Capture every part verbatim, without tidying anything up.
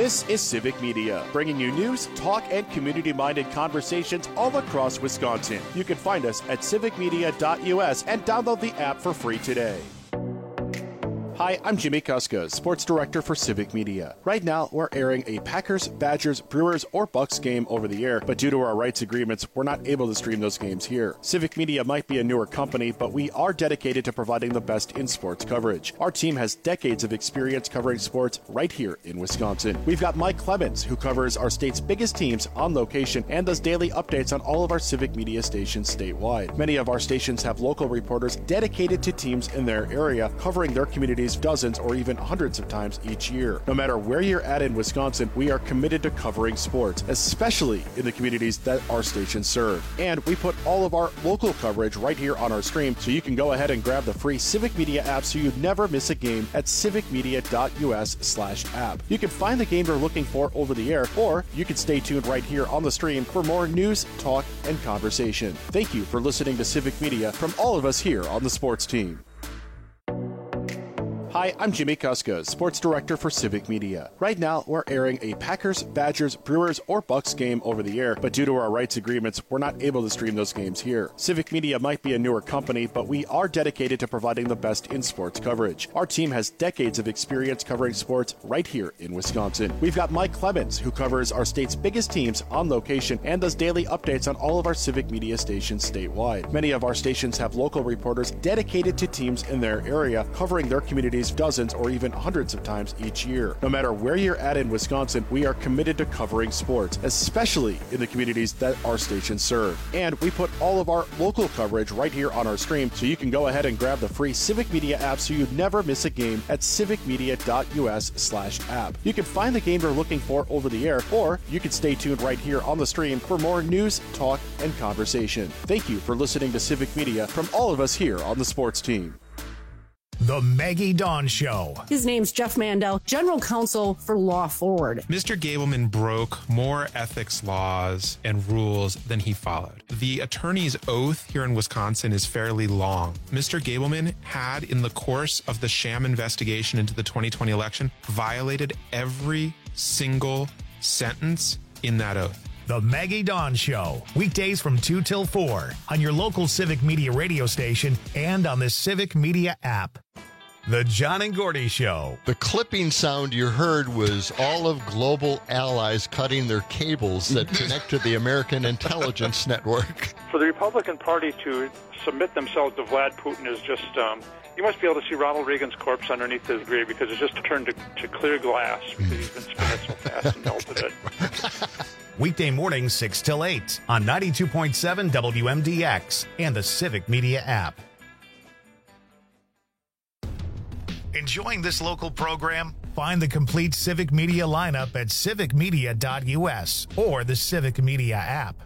This is Civic Media, bringing you news, talk, and community-minded conversations all across Wisconsin. You can find us at civic media dot U S and download the app for free today. Hi, I'm Jimmy Kuska, Sports Director for Civic Media. Right now, we're airing a Packers, Badgers, Brewers, or Bucks game over the air, but due to our rights agreements, we're not able to stream those games here. Civic Media might be a newer company, but we are dedicated to providing the best in sports coverage. Our team has decades of experience covering sports right here in Wisconsin. We've got Mike Clemens, who covers our state's biggest teams on location and does daily updates on all of our Civic Media stations statewide. Many of our stations have local reporters dedicated to teams in their area, covering their communities dozens or even hundreds of times each year. No matter where you're at in Wisconsin, we are committed to covering sports, especially in the communities that our stations serve. And we put all of our local coverage right here on our stream, so you can go ahead and grab the free Civic Media app so you never miss a game at civic media dot U S slash app. You can find the game you're looking for over the air, or you can stay tuned right here on the stream for more news, talk, and conversation. Thank you for listening to Civic Media from all of us here on the sports team. Hi, I'm Jimmy Kuska, Sports Director for Civic Media. Right now, we're airing a Packers, Badgers, Brewers, or Bucks game over the air, but due to our rights agreements, we're not able to stream those games here. Civic Media might be a newer company, but we are dedicated to providing the best in sports coverage. Our team has decades of experience covering sports right here in Wisconsin. We've got Mike Clemens, who covers our state's biggest teams on location and does daily updates on all of our Civic Media stations statewide. Many of our stations have local reporters dedicated to teams in their area, covering their communities dozens or even hundreds of times each year. No matter where you're at in Wisconsin, we are committed to covering sports, especially in the communities that our stations serve. And we put all of our local coverage right here on our stream, so you can go ahead and grab the free Civic Media app so you never miss a game at civic media dot U S slash app. You can find the game you're looking for over the air, or you can stay tuned right here on the stream for more news, talk, and conversation. Thank you for listening to Civic Media from all of us here on the sports team. The Maggie Dawn Show. His name's Jeff Mandel, General Counsel for Law Forward. Mister Gableman broke more ethics laws and rules than he followed. The attorney's oath here in Wisconsin is fairly long. Mister Gableman had, in the course of the sham investigation into the twenty twenty election, violated every single sentence in that oath. The Maggie Dawn Show, weekdays from two till four on your local Civic Media radio station and on the Civic Media app. The John and Gordy Show. The clipping sound you heard was all of Global Allies cutting their cables that connect to the American Intelligence Network. For the Republican Party to submit themselves to Vlad Putin is just, um, you must be able to see Ronald Reagan's corpse underneath his grave, because it's just turned to, to clear glass because he's been spinning so fast and melted it. Weekday mornings, six till eight on ninety-two point seven W M D X and the Civic Media app. Enjoying this local program? Find the complete Civic Media lineup at civic media dot U S or the Civic Media app.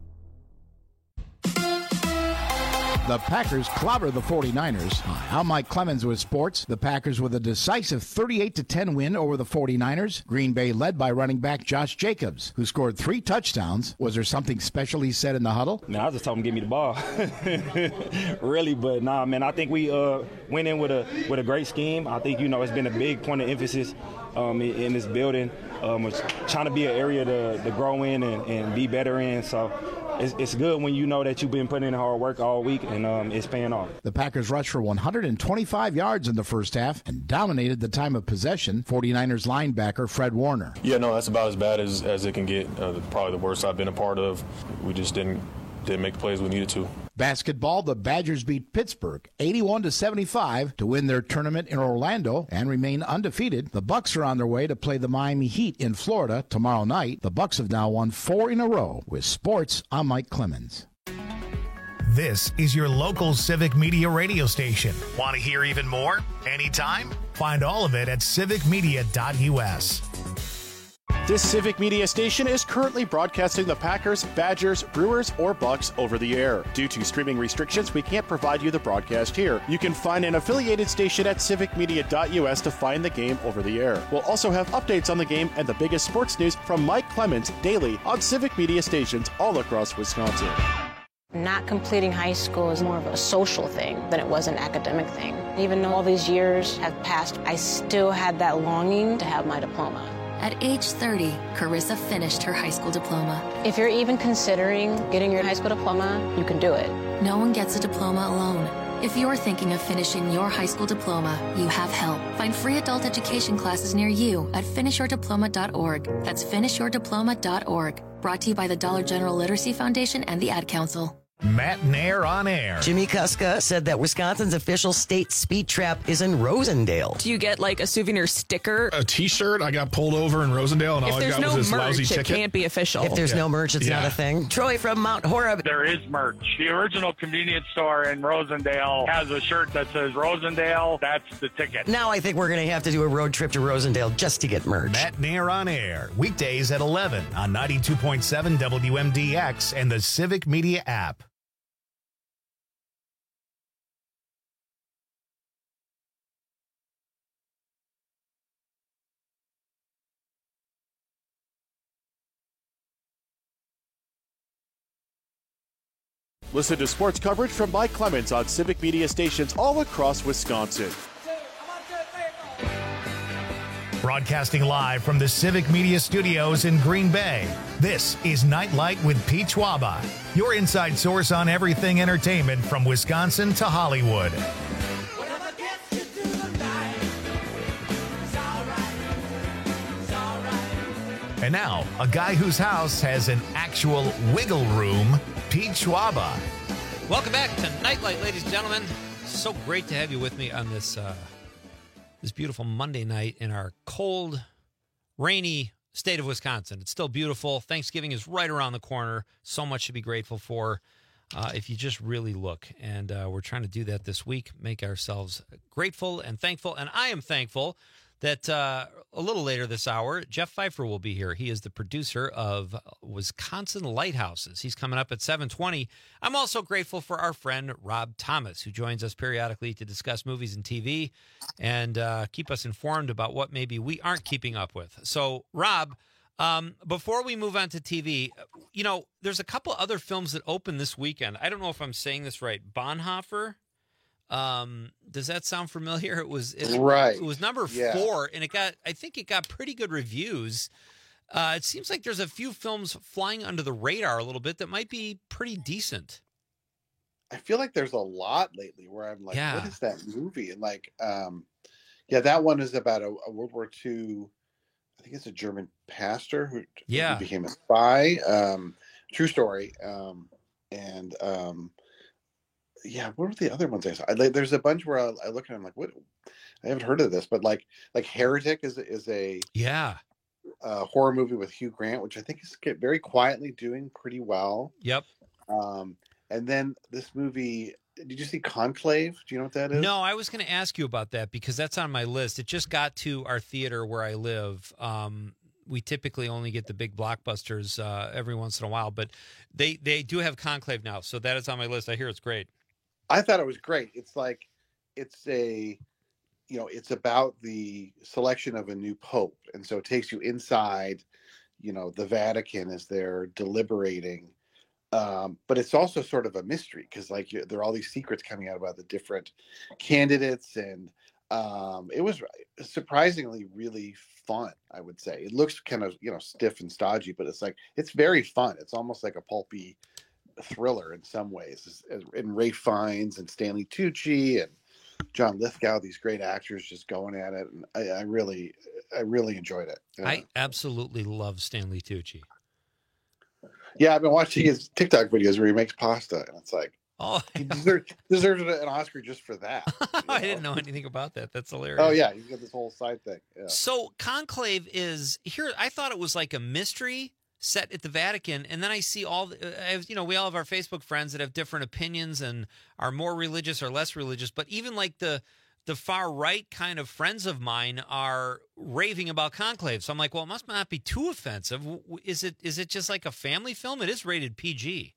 The Packers clobber the forty-niners. Hi, I'm Mike Clemens with sports. The Packers with a decisive thirty-eight to ten win over the forty-niners. Green Bay led by running back Josh Jacobs, who scored three touchdowns. Was there something special he said in the huddle? No, I just told him give me the ball. Really, but nah, man, I think we uh, went in with a with a great scheme. I think, you know, it's been a big point of emphasis um, in, in this building. Um, was trying to be an area to, to grow in and, and be better in. So it's, it's good when you know that you've been putting in hard work all week and um, it's paying off. The Packers rushed for one hundred twenty-five yards in the first half and dominated the time of possession. forty-niners linebacker Fred Warner. Yeah, no, that's about as bad as, as it can get. Uh, probably the worst I've been a part of. We just didn't didn't make the plays we needed to. Basketball, the Badgers beat Pittsburgh eighty-one to seventy-five to win their tournament in Orlando and remain undefeated. The Bucks are on their way to play the Miami Heat in Florida tomorrow night. The Bucks have now won four in a row. With sports, I'm Mike Clemens. This is your local Civic Media radio station. Want to hear even more? Anytime? Find all of it at civic media dot U S. This Civic Media station is currently broadcasting the Packers, Badgers, Brewers, or Bucks over the air. Due to streaming restrictions, we can't provide you the broadcast here. You can find an affiliated station at civic media dot U S to find the game over the air. We'll also have updates on the game and the biggest sports news from Mike Clemens daily on Civic Media stations all across Wisconsin. Not completing high school is more of a social thing than it was an academic thing. Even though all these years have passed, I still had that longing to have my diploma. At age thirty, Carissa finished her high school diploma. If you're even considering getting your high school diploma, you can do it. No one gets a diploma alone. If you're thinking of finishing your high school diploma, you have help. Find free adult education classes near you at finish your diploma dot org. That's finish your diploma dot org. Brought to you by the Dollar General Literacy Foundation and the Ad Council. Matt Nair on air. Jimmy Kuska said that Wisconsin's official state speed trap is in Rosendale. Do you get like a souvenir sticker? A T-shirt? I got pulled over in Rosendale, and if all I got no was this merch, lousy it ticket. It can't be official. If there's yeah. no merch, it's yeah. not a thing. Troy from Mount Horeb. There is merch. The original convenience store in Rosendale has a shirt that says Rosendale. That's the ticket. Now I think we're going to have to do a road trip to Rosendale just to get merch. Matt Nair on air. Weekdays at eleven on ninety-two point seven W M D X and the Civic Media app. Listen to sports coverage from Mike Clemens on Civic Media stations all across Wisconsin. Broadcasting live from the Civic Media Studios in Green Bay, this is Nightlight with Pete Schwaba, your inside source on everything entertainment from Wisconsin to Hollywood. And now, a guy whose house has an actual wiggle room, Pete Schwaba. Welcome back to Nightlight, ladies and gentlemen. So great to have you with me on this uh, this beautiful Monday night in our cold, rainy state of Wisconsin. It's still beautiful. Thanksgiving is right around the corner. So much to be grateful for uh, if you just really look. And uh, we're trying to do that this week, make ourselves grateful and thankful. And I am thankful that uh, a little later this hour, Jeff Pfeiffer will be here. He is the producer of Wisconsin Lighthouses. He's coming up at seven twenty. I'm also grateful for our friend Rob Thomas, who joins us periodically to discuss movies and T V and uh, keep us informed about what maybe we aren't keeping up with. So, Rob, um, before we move on to T V, you know, there's a couple other films that open this weekend. I don't know if I'm saying this right. Bonhoeffer. Um, does that sound familiar? It was it, right. It was number yeah. four, and it got. I think it got pretty good reviews. Uh, it seems like there's a few films flying under the radar a little bit that might be pretty decent. I feel like there's a lot lately where I'm like, yeah. what is that movie? And like, um, yeah, that one is about a, a World War Two. I think it's a German pastor who, yeah. who became a spy. Um, true story. Um, and um. Yeah, what were the other ones I saw? I, like, there's a bunch where I, I look at them like, what? I haven't heard of this, but like, like Heretic is is a yeah a horror movie with Hugh Grant, which I think is very quietly doing pretty well. Yep. Um, and then this movie. Did you see Conclave? Do you know what that is? No, I was going to ask you about that because that's on my list. It just got to our theater where I live. Um, we typically only get the big blockbusters uh, every once in a while, but they they do have Conclave now, so that is on my list. I hear it's great. I thought it was great. It's like, it's a, you know, it's about the selection of a new pope. And so it takes you inside, you know, the Vatican as they're deliberating. Um, but it's also sort of a mystery because like you, there are all these secrets coming out about the different candidates. And um, it was surprisingly really fun, I would say. It looks kind of, you know, stiff and stodgy, but it's like, it's very fun. It's almost like a pulpy thriller in some ways, and Ralph Fiennes and Stanley Tucci and John Lithgow, these great actors just going at it, and I, I really, I really enjoyed it. Yeah. I absolutely love Stanley Tucci. Yeah, I've been watching his TikTok videos where he makes pasta, and it's like, oh, he deserves, deserves an Oscar just for that. I didn't know anything about that. That's hilarious. Oh yeah, he's got this whole side thing. Yeah. So Conclave is here. I thought it was like a mystery set at the Vatican, and then I see all the, I have, you know, we all have our Facebook friends that have different opinions and are more religious or less religious, but even like the the far right kind of friends of mine are raving about Conclave. So I'm like, well, it must not be too offensive. Is it is it just like a family film? It is rated P G.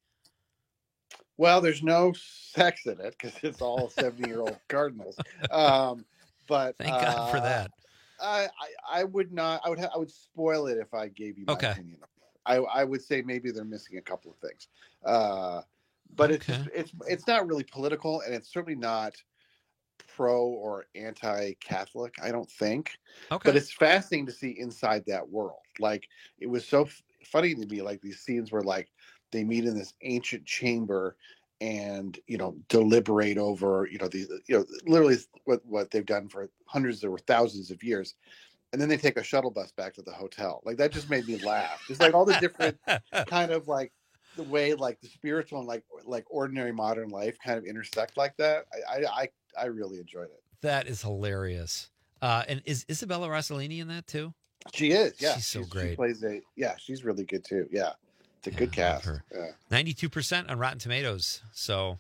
Well, there's no sex in it because it's all seventy-year-old cardinals. Um, but thank God uh, for that. I, I I would not. I would ha- I would spoil it if I gave you my okay. opinion. I, I would say maybe they're missing a couple of things, uh, but okay. it's it's it's not really political, and it's certainly not pro or anti-Catholic. I don't think. Okay. But it's fascinating to see inside that world. Like, it was so f- funny to me, like these scenes where like they meet in this ancient chamber and, you know, deliberate over, you know, the, you know, literally what, what they've done for hundreds or thousands of years. And then they take a shuttle bus back to the hotel. Like, that just made me laugh. Just like all the different kind of like the way like the spiritual and like like ordinary modern life kind of intersect like that. I I I, I really enjoyed it. That is hilarious. Uh, and is Isabella Rossellini in that too? She is. Yeah, she's so she's, great. She plays a yeah. She's really good too. Yeah, it's a yeah, good cast. Yeah. ninety-two percent on Rotten Tomatoes. So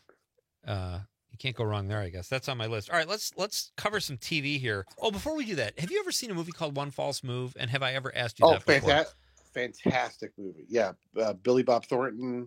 uh, you can't go wrong there. I guess that's on my list. All right, let's let's cover some T V here. Oh, before we do that, have you ever seen a movie called One False Move? And have I ever asked you oh, that before? Fantastic. Fantastic movie. Yeah. Uh, Billy Bob Thornton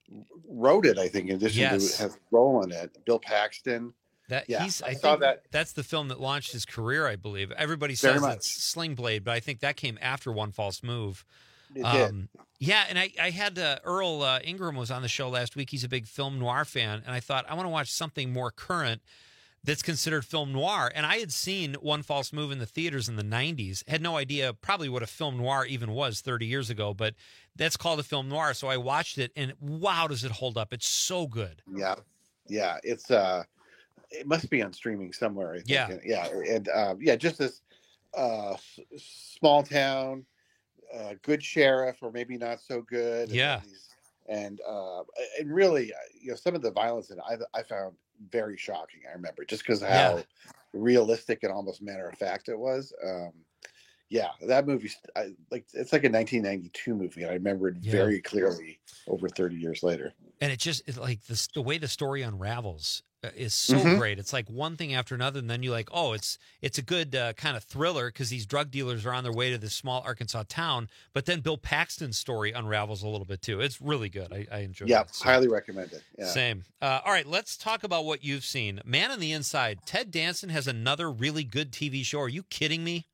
wrote it, I think, in addition yes. to have a role in it. Bill Paxton. That yeah, he's, I, I think saw that. That's the film that launched his career, I believe. Everybody Very says much. it's Sling Blade, but I think that came after One False Move. It um, did. Yeah, and I, I had uh, Earl uh, Ingram was on the show last week. He's a big film noir fan, and I thought, I want to watch something more current that's considered film noir. And I had seen One False Move in the theaters in the nineties. Had no idea probably what a film noir even was thirty years ago, but that's called a film noir. So I watched it, and wow, does it hold up. It's so good. Yeah. Yeah. It's, uh, it must be on streaming somewhere. I think. Yeah. And, yeah. And, um, yeah, just this uh, s- small town, uh, good sheriff, or maybe not so good. Yeah. And, these, and, uh, and really, you know, some of the violence in it, I, I found very shocking. I remember just because of how Yeah. realistic and almost matter of fact it was. Um, yeah, that movie, I, like it's like a nineteen ninety-two movie, and I remember it Yeah. very clearly over thirty years later. And it just it's like this, the way the story unravels uh, is so Mhm. great. It's like one thing after another, and then you're like, oh, it's it's a good uh, kind of thriller because these drug dealers are on their way to this small Arkansas town. But then Bill Paxton's story unravels a little bit too. It's really good. I, I enjoy Yeah, it. So- highly recommend it. Yeah. Same. Uh, all right, let's talk about what you've seen. Man on the Inside. Ted Danson has another really good T V show. Are you kidding me?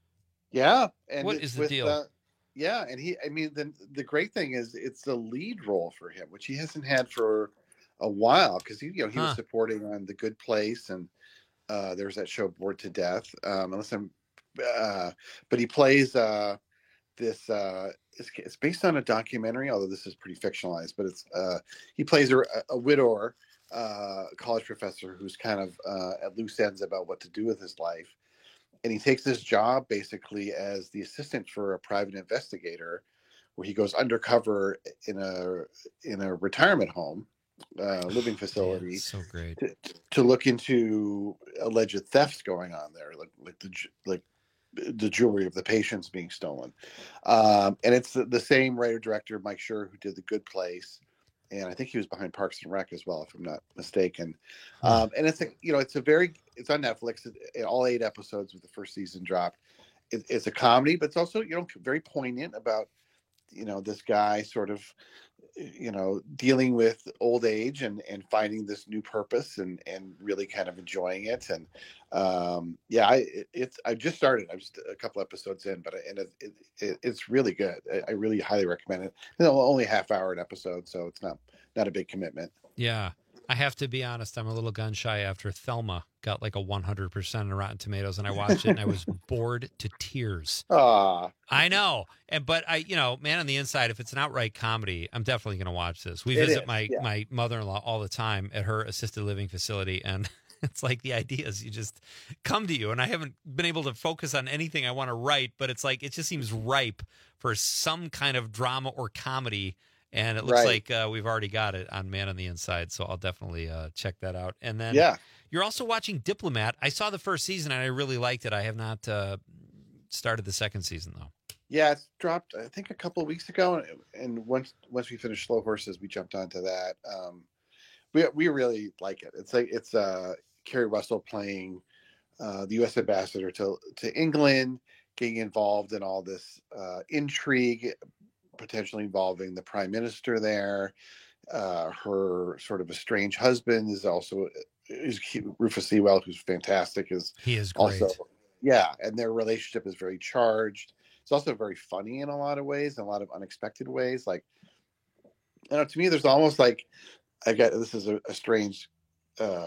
Yeah, and What it's is the with, deal? Uh, yeah, and he, I mean, the the great thing is it's the lead role for him, which he hasn't had for a while because he, you know, he Huh. was supporting on The Good Place, and uh, there was that show Bored to Death. Um, unless I'm, uh, but he plays uh, this. Uh, it's, it's based on a documentary, although this is pretty fictionalized. But it's uh, he plays a, a widower, uh, college professor who's kind of uh, at loose ends about what to do with his life. And he takes this job basically as the assistant for a private investigator, where he goes undercover in a in a retirement home, uh, living facility, Man, so great. to, to look into alleged thefts going on there, like like the ju- like the jewelry of the patients being stolen. Um, and it's the, the same writer director Mike Schur who did The Good Place, and I think he was behind Parks and Rec as well, if I'm not mistaken. Um, and it's a, you know, it's a very, it's on Netflix. It, all eight episodes of the first season dropped. It, it's a comedy, but it's also, you know, very poignant about, you know, this guy sort of, you know, dealing with old age and, and finding this new purpose and, and really kind of enjoying it. And um, yeah, I, it, it's, I just started, I'm just a couple episodes in, but I, and it, it, it, it's really good. I, I really highly recommend it. You know, only half hour an episode, so it's not, not a big commitment. Yeah. I have to be honest, I'm a little gun shy after Thelma got like a one hundred percent on Rotten Tomatoes, and I watched it and I was bored to tears. Ah, I know. And but I, you know, Man on the Inside, if it's an outright comedy, I'm definitely going to watch this. We It visit is, my yeah. my mother-in-law all the time at her assisted living facility, and it's like the ideas you just come to you, and I haven't been able to focus on anything I want to write, but it's like it just seems ripe for some kind of drama or comedy. And it looks Right. like uh, we've already got it on Man on the Inside, so I'll definitely uh, check that out. And then Yeah. you're also watching Diplomat. I saw the first season, and I really liked it. I have not uh, started the second season, though. Yeah, it's dropped, I think, a couple of weeks ago, and, and once once we finished Slow Horses, we jumped onto that. Um, we we really like it. It's like it's uh, Kerry Russell playing uh, the U S ambassador to to England, getting involved in all this uh, intrigue, potentially involving the prime minister there. Uh, her sort of estranged husband is also is Rufus Sewell, who's fantastic. Is He is great. also yeah, and their relationship is very charged. It's also very funny in a lot of ways, in a lot of unexpected ways. Like, you know, to me, there's almost like I get this is a, a strange uh,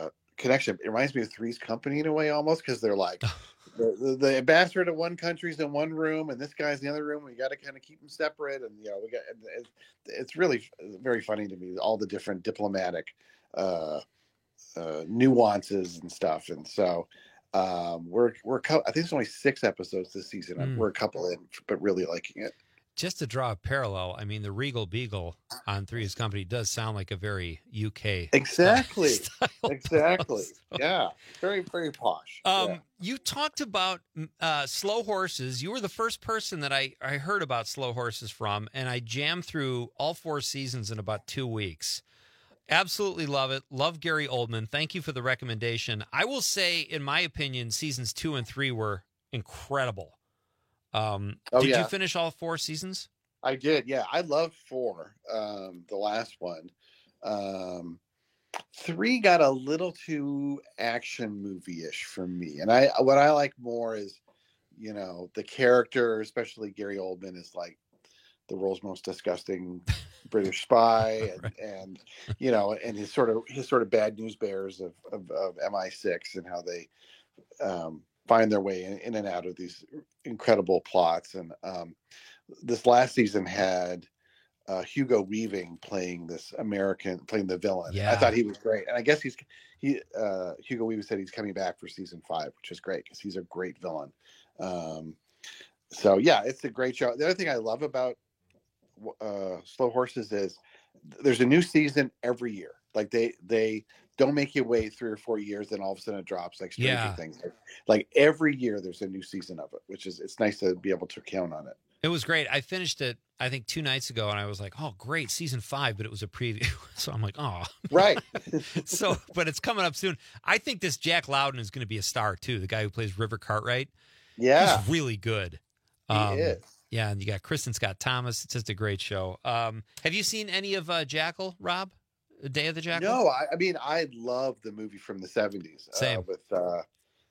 connection. It reminds me of Three's Company in a way, almost, because they're like the, the, the ambassador to one country's in one room, and this guy's in the other room. We got to kind of keep them separate, and you know, we got. It's, it's really very funny to me, all the different diplomatic uh, uh, nuances and stuff, and so. Um, we're we're I think there's only six episodes this season. Mm. We're a couple in, but really liking it. Just to draw a parallel, I mean, the Regal Beagle on Three's Company does sound like a very U K exactly, style exactly, so. yeah, very very posh. Um, yeah. You talked about uh, Slow Horses. You were the first person that I I heard about Slow Horses from, and I jammed through all four seasons in about two weeks. Absolutely love it. Love Gary Oldman. Thank you for the recommendation. I will say, in my opinion, seasons two and three were incredible. Um, oh, did yeah. you finish all four seasons? I did. Yeah, I love four. Um, the last one. Um, three got a little too action movie-ish for me, and I what I like more is, you know, the character, especially Gary Oldman, is like the world's most disgusting British spy, and, right. and you know, and his sort of his sort of bad news bears of of, of M I six and how they um, find their way in, in and out of these incredible plots. And um, this last season had uh, Hugo Weaving playing this American, playing the villain. Yeah. I thought he was great, and I guess he's he uh, Hugo Weaving said he's coming back for season five, which is great because he's a great villain. Um, so yeah, it's a great show. The other thing I love about uh Slow Horses is there's a new season every year. Like they they don't make you wait three or four years and all of a sudden it drops like Stranger yeah. Things. Like, like every year there's a new season of it, which is it's nice to be able to count on it. It was great. I finished it I think two nights ago and I was like, oh great, season five, but it was a preview. So I'm like, oh right. So but it's coming up soon. I think this Jack Lowden is going to be a star too, the guy who plays River Cartwright. Yeah, he's really good. He um, is. Yeah, and you got Kristen Scott Thomas. It's just a great show. Um, have you seen any of uh, Jackal, Rob? Day of the Jackal? No, I, I mean, I love the movie from the seventies. Same. Uh, with uh,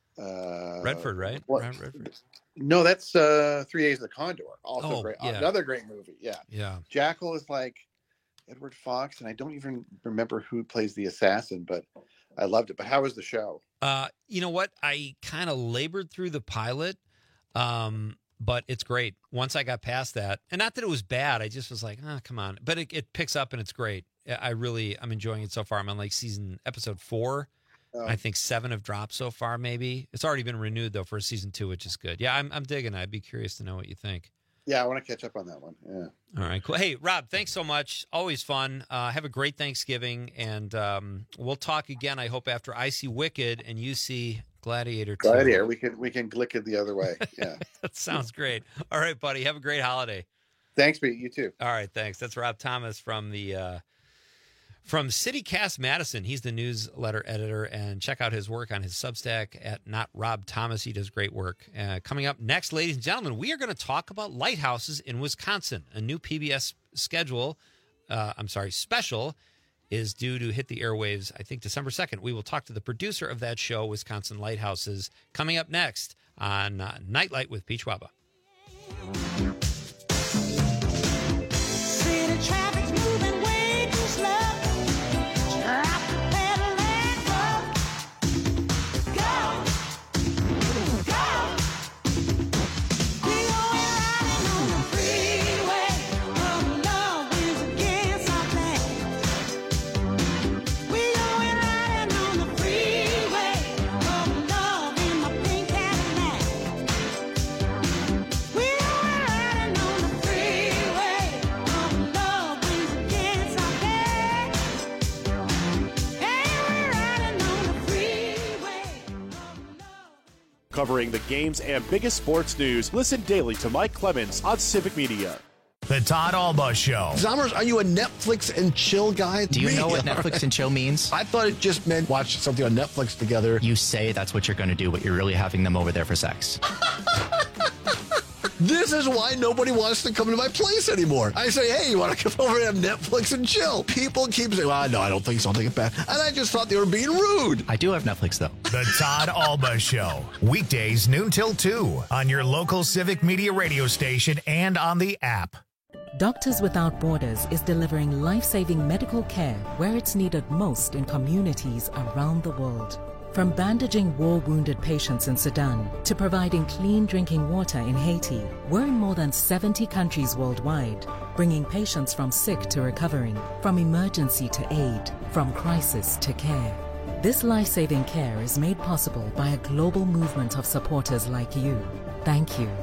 uh, Redford, right? What, Redford. No, that's uh, Three Days of the Condor. Also oh, great. Yeah. Another great movie. Yeah. Yeah. Jackal is like Edward Fox, and I don't even remember who plays the assassin, but I loved it. But how was the show? Uh, you know what? I kind of labored through the pilot. Um, But it's great. Once I got past that, and not that it was bad, I just was like, oh, come on. But it, it picks up and it's great. I really, I'm enjoying it so far. I'm on like season episode four. Oh. I think seven have dropped so far, maybe. It's already been renewed though for season two, which is good. Yeah, I'm, I'm digging it. I'd be curious to know what you think. Yeah, I want to catch up on that one. Yeah. All right, cool. Hey, Rob, thanks so much. Always fun. Uh, have a great Thanksgiving, and um, we'll talk again, I hope, after I see Wicked and you see Gladiator two. Gladiator, we can we can glick it the other way. Yeah. That sounds great. All right, buddy. Have a great holiday. Thanks, Pete. You too. All right, thanks. That's Rob Thomas from the uh, from CityCast Madison. He's the newsletter editor, and check out his work on his Substack at Not Rob Thomas. He does great work. Uh, coming up next, ladies and gentlemen, we are going to talk about lighthouses in Wisconsin. A new P B S schedule, uh, I'm sorry, special, is due to hit the airwaves, I think, December second. We will talk to the producer of that show, Wisconsin Lighthouses, coming up next on uh, Nightlight with Pete Schwaba. City traffic's moving way too slow. Drop the pedal and go. Go. Go. We going riding on the freeway. Oh, love is against our plans. We going riding on the freeway. Oh, love in my pink Cadillac. We going riding on the freeway. Oh, love is against our plans. Hey, we're riding on the freeway. Covering the games and biggest sports news, listen daily to Mike Clemens on Civic Media. The Todd Alba Show. Zommers, are you a Netflix and chill guy? Do you know what Netflix and chill means? I thought it just meant watch something on Netflix together. You say that's what you're going to do, but you're really having them over there for sex. This is why nobody wants to come to my place anymore. I say, hey, you want to come over and have Netflix and chill? People keep saying, well, no, I don't think so. I'll take it back. And I just thought they were being rude. I do have Netflix, though. The Todd Alba Show. Weekdays noon till two on your local Civic Media radio station and on the app. Doctors Without Borders is delivering life-saving medical care where it's needed most in communities around the world. From bandaging war-wounded patients in Sudan to providing clean drinking water in Haiti, we're in more than seventy countries worldwide, bringing patients from sick to recovering, from emergency to aid, from crisis to care. This life-saving care is made possible by a global movement of supporters like you. Thank you.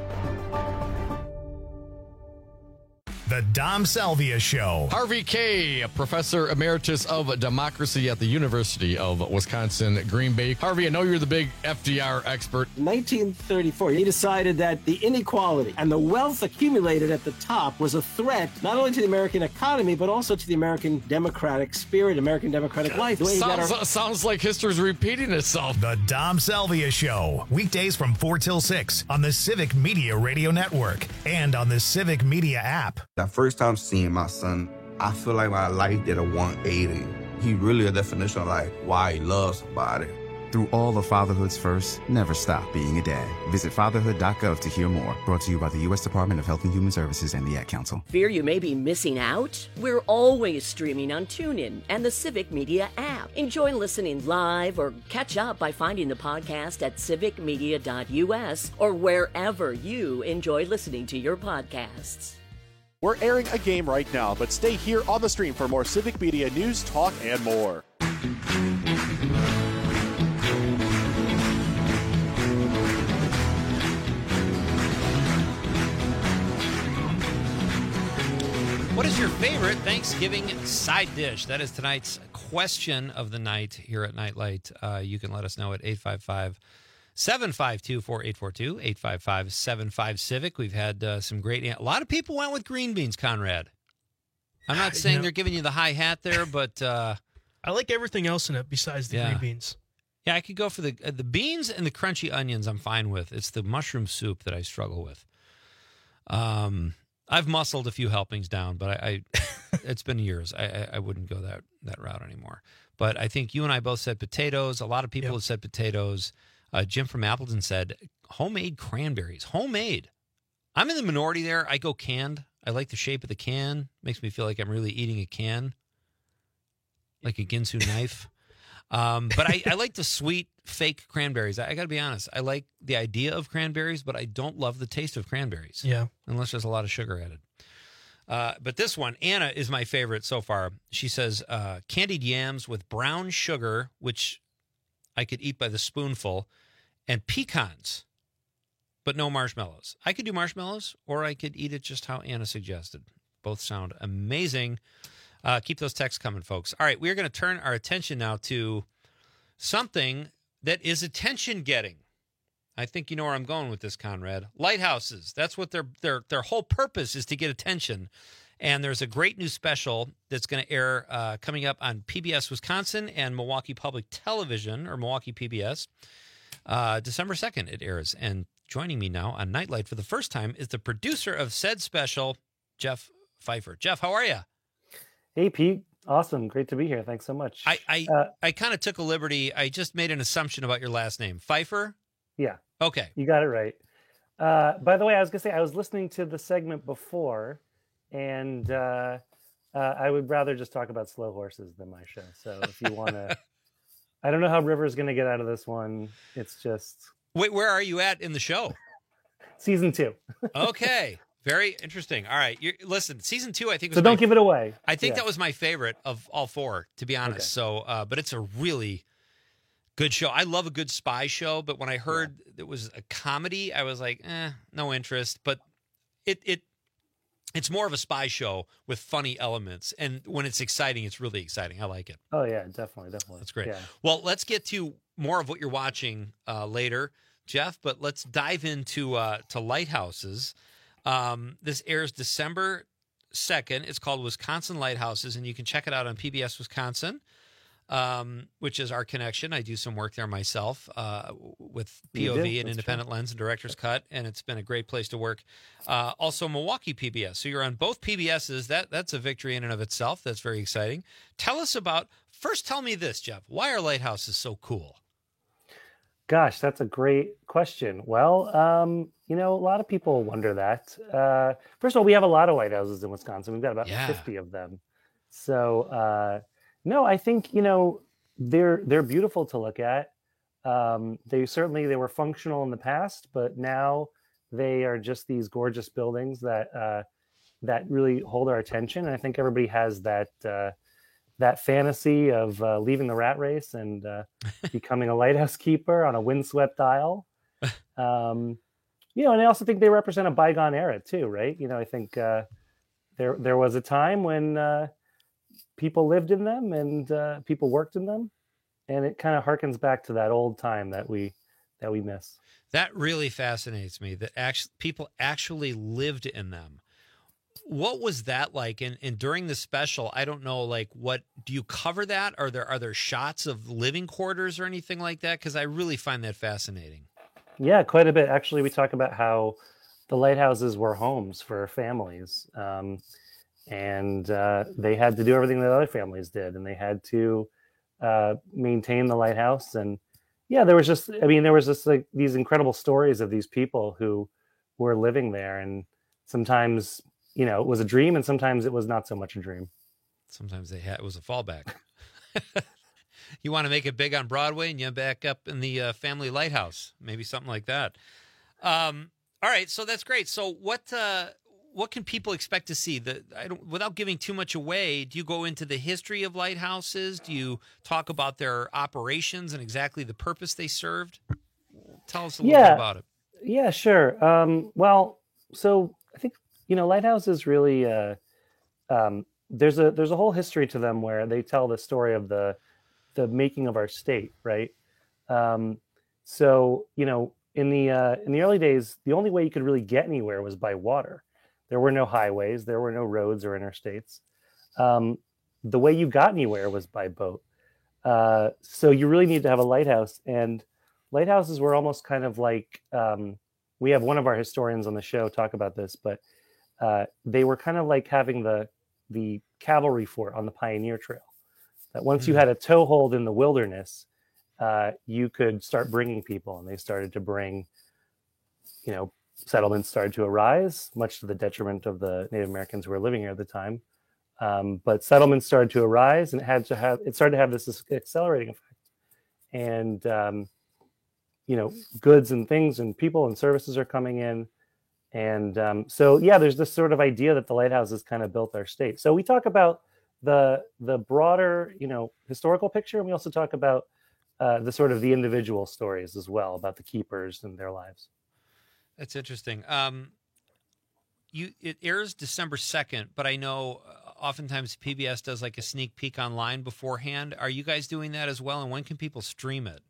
The Dom Salvia Show. Harvey Kaye, professor emeritus of democracy at the University of Wisconsin, Green Bay. Harvey, I know you're the big F D R expert. nineteen thirty-four, he decided that the inequality and the wealth accumulated at the top was a threat not only to the American economy, but also to the American democratic spirit, American democratic life. The way he got Sounds, our- sounds like history's repeating itself. The Dom Salvia Show. Weekdays from four till six on the Civic Media Radio Network and on the Civic Media app. The first time seeing my son, I feel like my life did a one eighty. He really a definition of like why he loves somebody. Through all of fatherhood's first, never stop being a dad. Visit fatherhood dot gov to hear more. Brought to you by the U S Department of Health and Human Services and the Ad Council. Fear you may be missing out? We're always streaming on TuneIn and the Civic Media app. Enjoy listening live or catch up by finding the podcast at civic media dot u s or wherever you enjoy listening to your podcasts. We're airing a game right now, but stay here on the stream for more Civic Media news, talk, and more. What is your favorite Thanksgiving side dish? That is tonight's question of the night here at Nightlight. Uh, you can let us know at eight five five, seven five two, four eight four two, eight five five, seven five Civic. We've had uh, some great... A lot of people went with green beans, Conrad. I'm not saying You know- they're giving you the high hat there, but... Uh, I like everything else in it besides the Yeah. green beans. yeah, I could go for the uh, the beans and the crunchy onions I'm fine with. It's the mushroom soup that I struggle with. Um... I've muscled a few helpings down, but I, I it's been years. I, I, I wouldn't go that, that route anymore. But I think you and I both said potatoes. A lot of people have said potatoes. Uh, Jim from Appleton said homemade cranberries. Homemade. I'm in the minority there. I go canned. I like the shape of the can. Makes me feel like I'm really eating a can, like a Ginsu knife. Um, but I, I like the sweet, fake cranberries. I, I got to be honest. I like the idea of cranberries, but I don't love the taste of cranberries. Yeah. Unless there's a lot of sugar added. Uh, but this one, Anna, is my favorite so far. She says uh, candied yams with brown sugar, which I could eat by the spoonful, and pecans, but no marshmallows. I could do marshmallows, or I could eat it just how Anna suggested. Both sound amazing. Uh, keep those texts coming, folks. All right, we're going to turn our attention now to something that is attention-getting. I think you know where I'm going with this, Conrad. Lighthouses. That's what their their their whole purpose is, to get attention. And there's a great new special that's going to air uh, coming up on P B S Wisconsin and Milwaukee Public Television, or Milwaukee P B S. Uh, December second it airs. And joining me now on Nightlight for the first time is the producer of said special, Jeff Pfeiffer. Jeff, how are you? Hey, Pete. Awesome. Great to be here. Thanks so much. I I, Uh, I kind of took a liberty. I just made an assumption about your last name. Pfeiffer? yeah. Okay. You got it right. Uh, by the way, I was going to say, I was listening to the segment before, and uh, uh, I would rather just talk about slow horses than my show. So if you want to, I don't know how River's going to get out of this one. It's just Wait, where are you at in the show? season two. Okay. Very interesting. All right. You're, listen, season two, I think was So don't my- give it away. I think Yeah. that was my favorite of all four, to be honest. Okay. So, uh, but it's a really good show. I love a good spy show, but when I heard it was a comedy, I was like, eh, no interest. But it it it's more of a spy show with funny elements, and when it's exciting, it's really exciting. I like it. Oh, yeah, definitely. Definitely. That's great. Yeah. Well, let's get to more of what you're watching uh, later, Jeff. But let's dive into uh, to Lighthouses. Um, this airs December second. It's called Wisconsin Lighthouses, and you can check it out on P B S Wisconsin, um, which is our connection. I do some work there myself uh, with P O V You do? and That's Independent true. Lens and Director's Cut, and it's been a great place to work. Uh, also, Milwaukee P B S. So you're on both P B S's. That that's a victory in and of itself. That's very exciting. Tell us about. First, tell me this, Jeff. Why are lighthouses so cool? Gosh, that's a great question. Well, um, you know, a lot of people wonder that. Uh, first of all, we have a lot of lighthouses in Wisconsin. We've got about Yeah. fifty of them. So, uh, no, I think, you know, they're they're beautiful to look at. Um, they certainly they were functional in the past, but now they are just these gorgeous buildings that uh, that really hold our attention. And I think everybody has that uh, that fantasy of uh, leaving the rat race and uh, becoming a lighthouse keeper on a windswept isle. Um, you know, and I also think they represent a bygone era too, right? You know, I think uh, there there was a time when uh, people lived in them and uh, people worked in them, and it kind of harkens back to that old time that we that we miss. That really fascinates me. That actually people actually lived in them. What was that like? And, and during the special, I don't know, like, what do you cover that? Are there are there shots of living quarters or anything like that? Because I really find that fascinating. Yeah, quite a bit. Actually, we talk about how the lighthouses were homes for families, um, and uh, they had to do everything that other families did, and they had to uh, maintain the lighthouse. And yeah, there was just, I mean, there was just like these incredible stories of these people who were living there, and sometimes, you know, it was a dream, and sometimes it was not so much a dream. Sometimes they had it was a fallback. You want to make it big on Broadway, and you back up in the uh, family lighthouse, maybe something like that. Um, all right, so that's great. So what uh, what can people expect to see? The I don't, without giving too much away, do you go into the history of lighthouses? Do you talk about their operations and exactly the purpose they served? Tell us a little Yeah. bit about it. Yeah, sure. Um, well, so I think, you know, lighthouses really, uh, um, there's a there's a whole history to them where they tell the story of the the making of our state, right? Um, so, you know, in the uh, in the early days, the only way you could really get anywhere was by water. There were no highways, there were no roads or interstates. Um, the way you got anywhere was by boat. Uh, so you really need to have a lighthouse, and lighthouses were almost kind of like, um, we have one of our historians on the show talk about this, but uh, they were kind of like having the the cavalry fort on the Pioneer Trail. That once you Mm. had a toehold in the wilderness, uh, you could start bringing people, and they started to bring, you know, settlements started to arise, much to the detriment of the Native Americans who were living here at the time. Um, but settlements started to arise, and it had to have it started to have this accelerating effect, and um, you know, goods and things and people and services are coming in. And um, so, yeah, there's this sort of idea that the lighthouses kind of built our state. So we talk about the the broader, you know, historical picture, and we also talk about uh, the sort of the individual stories as well about the keepers and their lives. That's interesting. Um, you it airs December second, but I know uh, oftentimes P B S does like a sneak peek online beforehand. Are you guys doing that as well? And when can people stream it?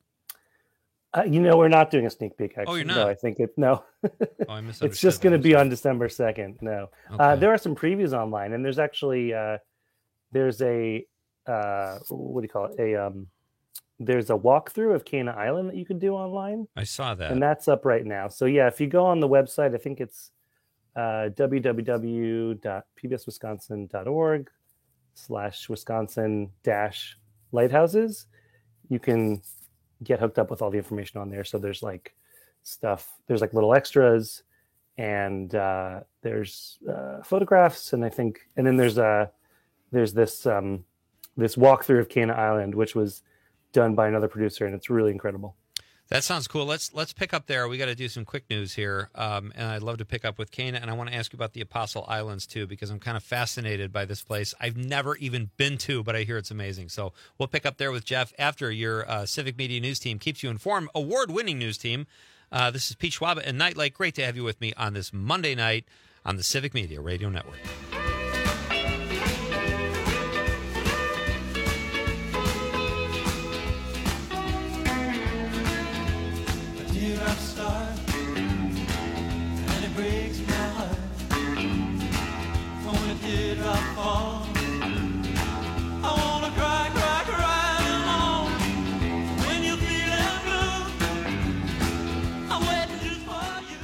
Uh, you know, we're not doing a sneak peek. Actually, Oh, you're No, not? I think it no. Oh, I It's misunderstood just that. going to I'm be sorry. on December second. No, uh, Okay. there are some previews online, and there's actually uh, there's a uh, what do you call it? A um, there's a walkthrough of Cana Island that you can do online, I saw that. and that's up right now. So yeah, if you go on the website, I think it's uh, w w w dot p b s wisconsin dot org slash Wisconsin dash lighthouses. You can get hooked up with all the information on there. So there's like stuff, there's like little extras, and uh, there's uh, photographs, and I think, and then there's a there's this um, this walkthrough of Cana Island, which was done by another producer, and it's really incredible. That sounds cool. Let's let's pick up there. We got to do some quick news here, um, and I'd love to pick up with Cana. And I want to ask you about the Apostle Islands too, because I'm kind of fascinated by this place. I've never even been to, but I hear it's amazing. So we'll pick up there with Jeff after your uh, Civic Media News Team keeps you informed. Award-winning news team. Uh, this is Pete Schwaba and Nightlight. Great to have you with me on this Monday night on the Civic Media Radio Network. Dear, I'm starved, and it breaks my heart. For when a teardrop falls, I wanna cry, cry, cry alone. When you feel blue, I'm waiting just for you.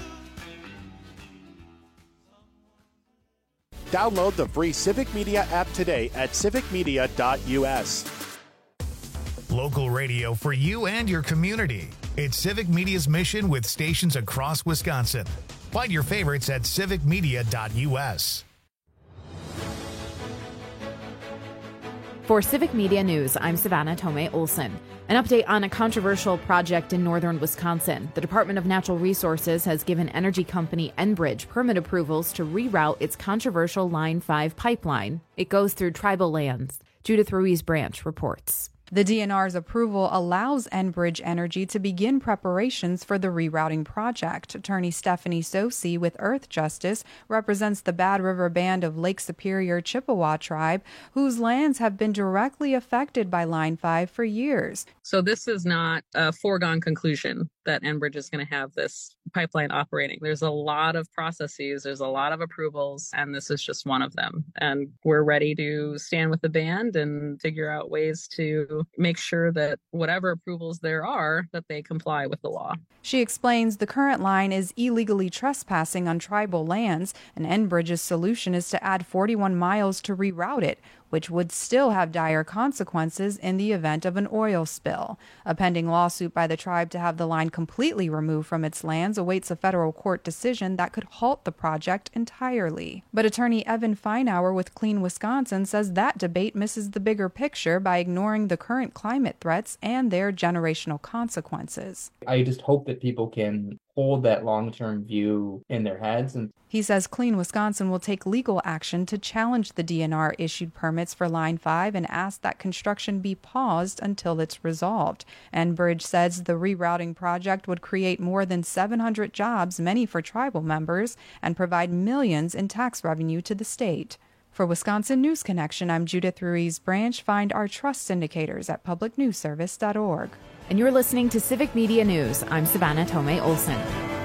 Download the free Civic Media app today at civic media dot u s. Local radio for you and your community. It's Civic Media's mission with stations across Wisconsin. Find your favorites at civic media dot U S. For Civic Media News, I'm Savannah Tomei Olson. An update on a controversial project in northern Wisconsin. The Department of Natural Resources has given energy company Enbridge permit approvals to reroute its controversial Line five pipeline. It goes through tribal lands. Judith Ruiz Branch reports. The D N R's approval allows Enbridge Energy to begin preparations for the rerouting project. Attorney Stephanie Sosi with Earth Justice represents the Bad River Band of Lake Superior Chippewa tribe, whose lands have been directly affected by Line five for years. So this is not a foregone conclusion that Enbridge is going to have this pipeline operating. There's a lot of processes, there's a lot of approvals, and this is just one of them. And we're ready to stand with the band and figure out ways to make sure that whatever approvals there are, that they comply with the law. She explains the current line is illegally trespassing on tribal lands, and Enbridge's solution is to add forty-one miles to reroute it, which would still have dire consequences in the event of an oil spill. A pending lawsuit by the tribe to have the line completely removed from its lands awaits a federal court decision that could halt the project entirely. But attorney Evan Feinauer with Clean Wisconsin says that debate misses the bigger picture by ignoring the current climate threats and their generational consequences. I just hope that people can hold that long-term view in their heads. And he says Clean Wisconsin will take legal action to challenge the D N R-issued permits for Line five and ask that construction be paused until it's resolved. Enbridge says the rerouting project would create more than seven hundred jobs, many for tribal members, and provide millions in tax revenue to the state. For Wisconsin News Connection, I'm Judith Ruiz Branch. Find our trust indicators at public news service dot org. And you're listening to Civic Media News. I'm Savannah Tomei Olson.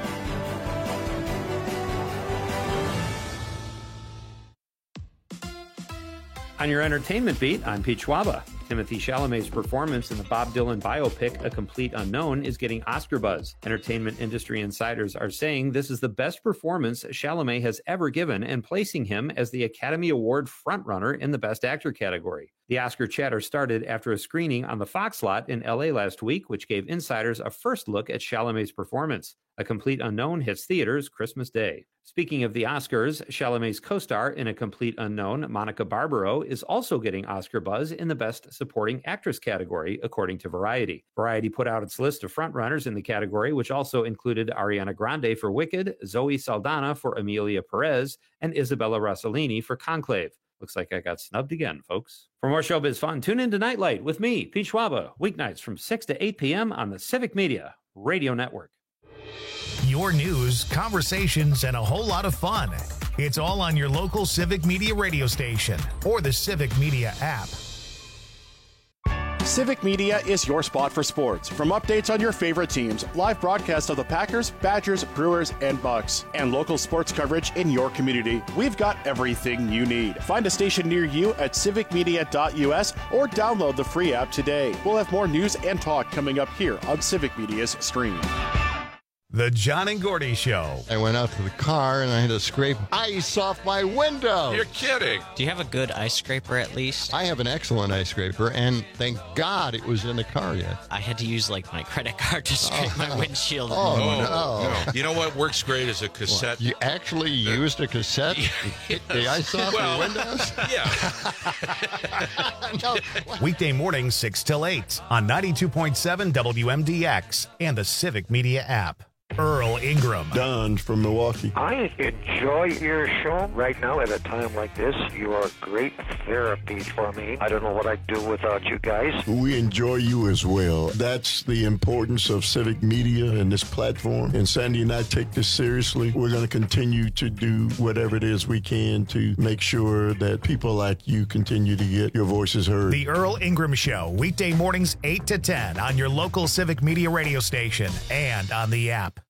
On your entertainment beat, I'm Pete Schwaba. Timothy Chalamet's performance in the Bob Dylan biopic A Complete Unknown is getting Oscar buzz. Entertainment industry insiders are saying this is the best performance Chalamet has ever given and placing him as the Academy Award frontrunner in the Best Actor category. The Oscar chatter started after a screening on the Fox lot in L A last week, which gave insiders a first look at Chalamet's performance. A Complete Unknown hits theaters Christmas Day. Speaking of the Oscars, Chalamet's co-star in A Complete Unknown, Monica Barbaro, is also getting Oscar buzz in the Best Supporting Actress category, according to Variety. Variety put out its list of frontrunners in the category, which also included Ariana Grande for Wicked, Zoe Saldana for Emilia Perez, and Isabella Rossellini for Conclave. Looks like I got snubbed again, folks. For more showbiz fun, tune in to Nightlight with me, Pete Schwaba, weeknights from six to eight p.m. on the Civic Media Radio Network. Your news, conversations, and a whole lot of fun. It's all on your local Civic Media radio station or the Civic Media app. Civic Media is your spot for sports. From updates on your favorite teams, live broadcasts of the Packers, Badgers, Brewers, and Bucks, and local sports coverage in your community, we've got everything you need. Find a station near you at civic media dot U S or download the free app today. We'll have more news and talk coming up here on Civic Media's stream. The John and Gordy Show. I went out to the car and I had to scrape ice off my window. You're kidding. Do you have a good ice scraper at least? I have an excellent ice scraper, and thank God it was in the car yet. I had to use like my credit card to scrape oh, my windshield. Oh, no. no. no. You know what works great is a cassette. What? You actually used a cassette to get the ice off well, your windows? Yeah. no. Weekday mornings six till eight on ninety-two point seven W M D X and the Civic Media app. Earl Ingram. Don from Milwaukee. I enjoy your show right now at a time like this. You are great therapy for me. I don't know what I'd do without you guys. We enjoy you as well. That's the importance of Civic Media and this platform. And Sandy and I take this seriously. We're going to continue to do whatever it is we can to make sure that people like you continue to get your voices heard. The Earl Ingram Show, weekday mornings eight to ten on your local Civic Media radio station and on the app.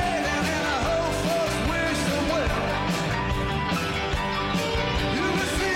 You will see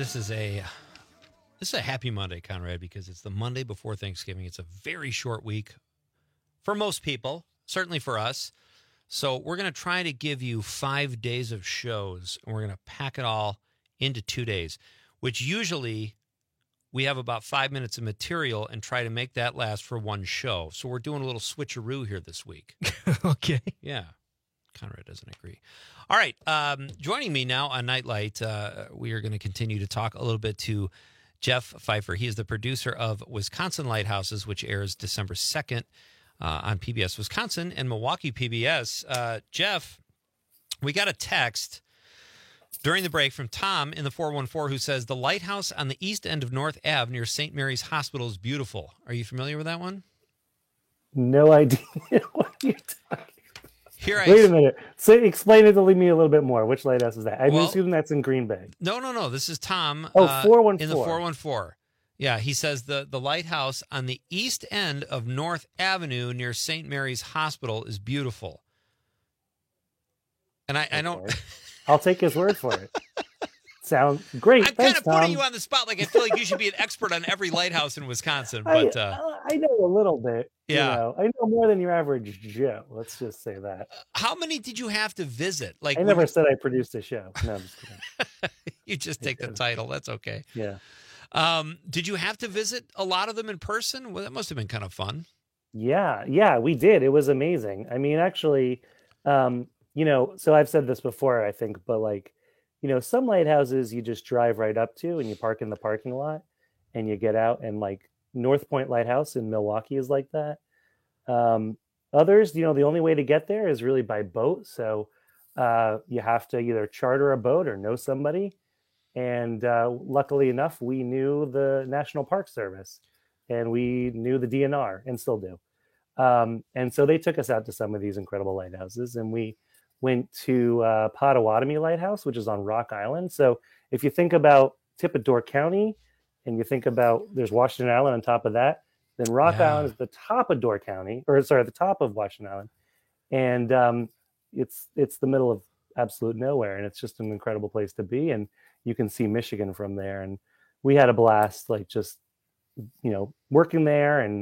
this is a this is a happy Monday, Conrad, because it's the Monday before Thanksgiving. It's a very short week for most people, certainly for us. So we're going to try to give you five days of shows, and we're going to pack it all into two days, which usually we have about five minutes of material and try to make that last for one show. So we're doing a little switcheroo here this week. Okay. Yeah. Conrad doesn't agree. All right. Um, joining me now on Nightlight, uh, we are going to continue to talk a little bit to Jeff Pfeiffer. He is the producer of Wisconsin Lighthouses, which airs December second uh, on P B S Wisconsin and Milwaukee P B S. Uh, Jeff, we got a text during the break from Tom in the four one four who says, the lighthouse on the east end of North Ave near Saint Mary's Hospital is beautiful. Are you familiar with that one? No idea what you're talking. Here I Wait a minute. So explain it to me a little bit more. Which lighthouse is that? I'm Well- assuming that's in Green Bay. No, no, no. This is Tom. Oh, uh, four one four. In the four one four. Yeah, he says the, the lighthouse on the east end of North Avenue near Saint Mary's Hospital is beautiful. And I, I don't... I'll take his word for it. Sounds great. I'm Thanks, kind of putting Tom. you on the spot. Like, I feel like you should be an expert on every lighthouse in Wisconsin. I, But uh, I know a little bit. Yeah. You know, I know more than your average Joe. Let's just say that. how many did you have to visit? Like, I when never you- said I produced a show. No, I'm just kidding. you just take the title. That's okay. Yeah. Um, did you have to visit a lot of them in person? Well, that must have been kind of fun. Yeah, yeah, we did. It was amazing. I mean, actually, um, you know, so I've said this before, I think, but like, you know, some lighthouses you just drive right up to and you park in the parking lot and you get out, and like North Point Lighthouse in Milwaukee is like that. Um, others, you know, the only way to get there is really by boat. So uh, you have to either charter a boat or know somebody. And uh, luckily enough, we knew the National Park Service and we knew the D N R and still do. Um, and so they took us out to some of these incredible lighthouses, and we went to uh, Potawatomi Lighthouse, which is on Rock Island. So if you think about tip of Door County and you think about there's Washington Island on top of that, then Rock Yeah. Island is the top of Door County, or sorry, the top of Washington Island. And um, it's it's the middle of absolute nowhere, and it's just an incredible place to be. And you can see Michigan from there. And we had a blast, like just, you know, working there and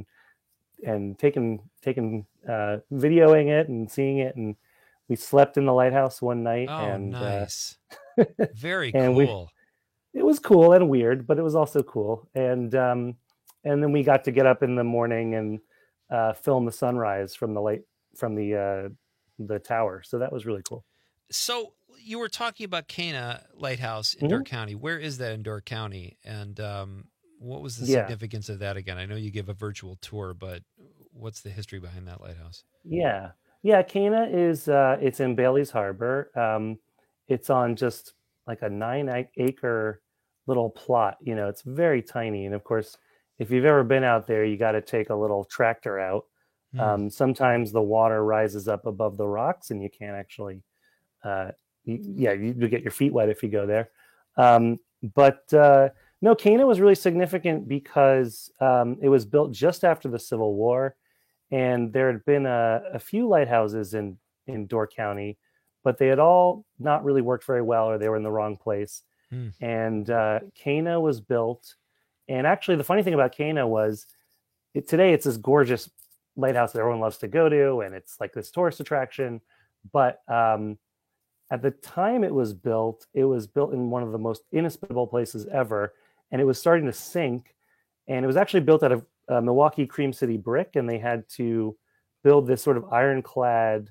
and taking taking uh, videoing it and seeing it. And we slept in the lighthouse one night. Oh, and nice. uh, Very and we- cool. it was cool and weird, but it was also cool. And um, and then we got to get up in the morning and uh, film the sunrise from the light from the uh, the tower. So that was really cool. So you were talking about Cana Lighthouse in Door Mhm. County. Where is that in Door County? And um, what was the Yeah. significance of that again? I know you give a virtual tour, but what's the history behind that lighthouse? Yeah, yeah. Cana is uh, it's in Bailey's Harbor. Um, it's on just like a nine ac- acre little plot. You know, it's very tiny. And of course, if you've ever been out there, you got to take a little tractor out. Hmm. Um, sometimes the water rises up above the rocks, and you can't actually. Uh, you, yeah, you, you get your feet wet if you go there. Um, but uh, no, Cana was really significant because um, it was built just after the Civil War, and there had been a, a few lighthouses in in Door County, but they had all not really worked very well, or they were in the wrong place. Hmm. And uh, Cana was built, and actually, the funny thing about Cana was, it, today it's this gorgeous lighthouse that everyone loves to go to, and it's like this tourist attraction. But um, at the time it was built, it was built in one of the most inhospitable places ever, and it was starting to sink. And it was actually built out of uh, Milwaukee Cream City brick, and they had to build this sort of ironclad,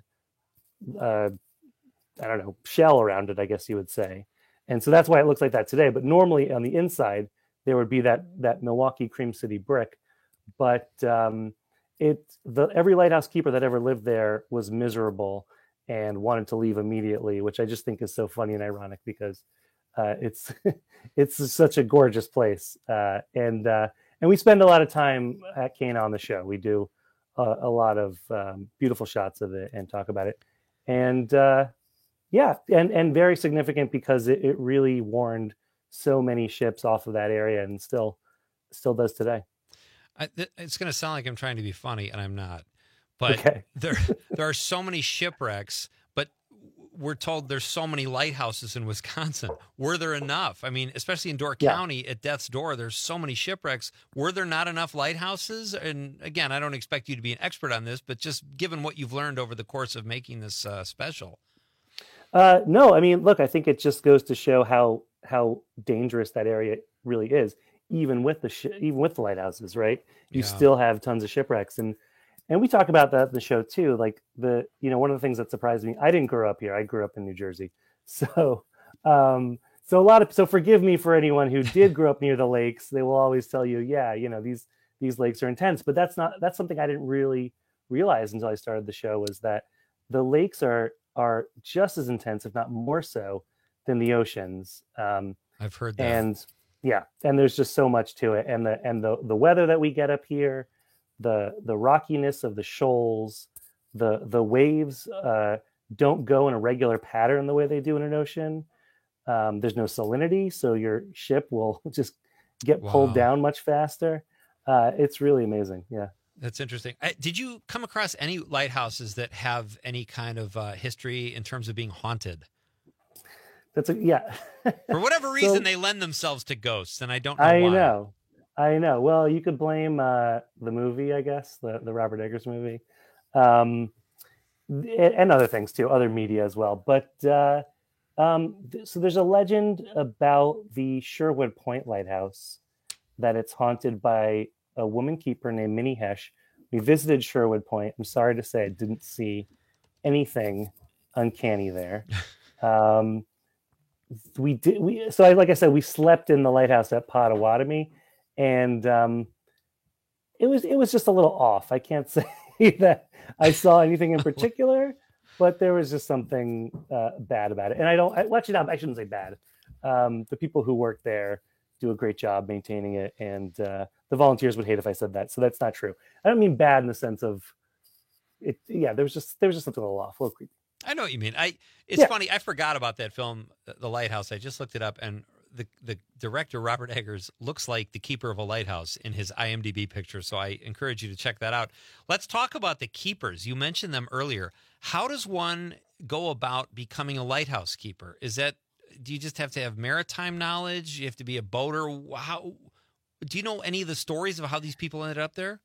uh, I don't know, shell around it, I guess you would say. And so that's why it looks like that today. But normally on the inside, there would be that that Milwaukee Cream City brick. But um, it the every lighthouse keeper that ever lived there was miserable and wanted to leave immediately, which I just think is so funny and ironic because uh, it's it's such a gorgeous place, uh, and uh, and we spend a lot of time at Cana on the show. We do uh, a lot of um, beautiful shots of it and talk about it, and uh, yeah, and and very significant because it, it really warned so many ships off of that area, and still still does today. I, th- it's going to sound like I'm trying to be funny, and I'm not. But Okay. there there are so many shipwrecks. But we're told there's so many lighthouses in Wisconsin. Were there enough? I mean, especially in Door Yeah. County at Death's Door, there's so many shipwrecks. Were there not enough lighthouses? And again, I don't expect you to be an expert on this, but just given what you've learned over the course of making this uh, special. Uh, no, I mean, look, I think it just goes to show how how dangerous that area really is, even with the sh- even with the lighthouses, right? You Yeah. still have tons of shipwrecks, and and we talk about that in the show too. Like the you know one of the things that surprised me, I didn't grow up here. I grew up in New Jersey, so um, so a lot of so forgive me for anyone who did grow up near the lakes. They will always tell you, yeah, you know these these lakes are intense, but that's not that's something I didn't really realize until I started the show was that the lakes are are just as intense, if not more so, than the oceans. Um, I've heard that. and yeah, and there's just so much to it, and the and the the weather that we get up here, the the rockiness of the shoals, the the waves uh, don't go in a regular pattern the way they do in an ocean. Um, there's no salinity, so your ship will just get pulled Wow. down much faster. Uh, it's really amazing. Yeah. That's interesting. Uh, Did you come across any lighthouses that have any kind of uh, history in terms of being haunted? That's a yeah. For whatever reason, So- they lend themselves to ghosts, and I don't know I why. know, I know. Well, you could blame uh, the movie, I guess, the the Robert Eggers movie, um, and, and other things too, other media as well. But uh, um, th- so there's a legend about the Sherwood Point Lighthouse that it's haunted by a woman keeper named Minnie Hesh. We visited Sherwood Point. I'm sorry to say I didn't see anything uncanny there. Um, we did we so I, like I said, we slept in the lighthouse at Potawatomi, and um, it was it was just a little off. I can't say that I saw anything in particular, but there was just something uh, bad about it. And I don't I, watch it out. I shouldn't say bad. Um, the people who work there do a great job maintaining it, and uh, the volunteers would hate if I said that. So that's not true. I don't mean bad in the sense of it. Yeah, there was just there was just something a little off, a little creepy. I know what you mean. I. It's Yeah. funny. I forgot about that film, The Lighthouse. I just looked it up, and the the director Robert Eggers looks like the keeper of a lighthouse in his I M D B picture. So I encourage you to check that out. Let's talk about the keepers. You mentioned them earlier. How does one go about becoming a lighthouse keeper? Is that do you just have to have maritime knowledge? You have to be a boater. How do you know any of the stories of how these people ended up there?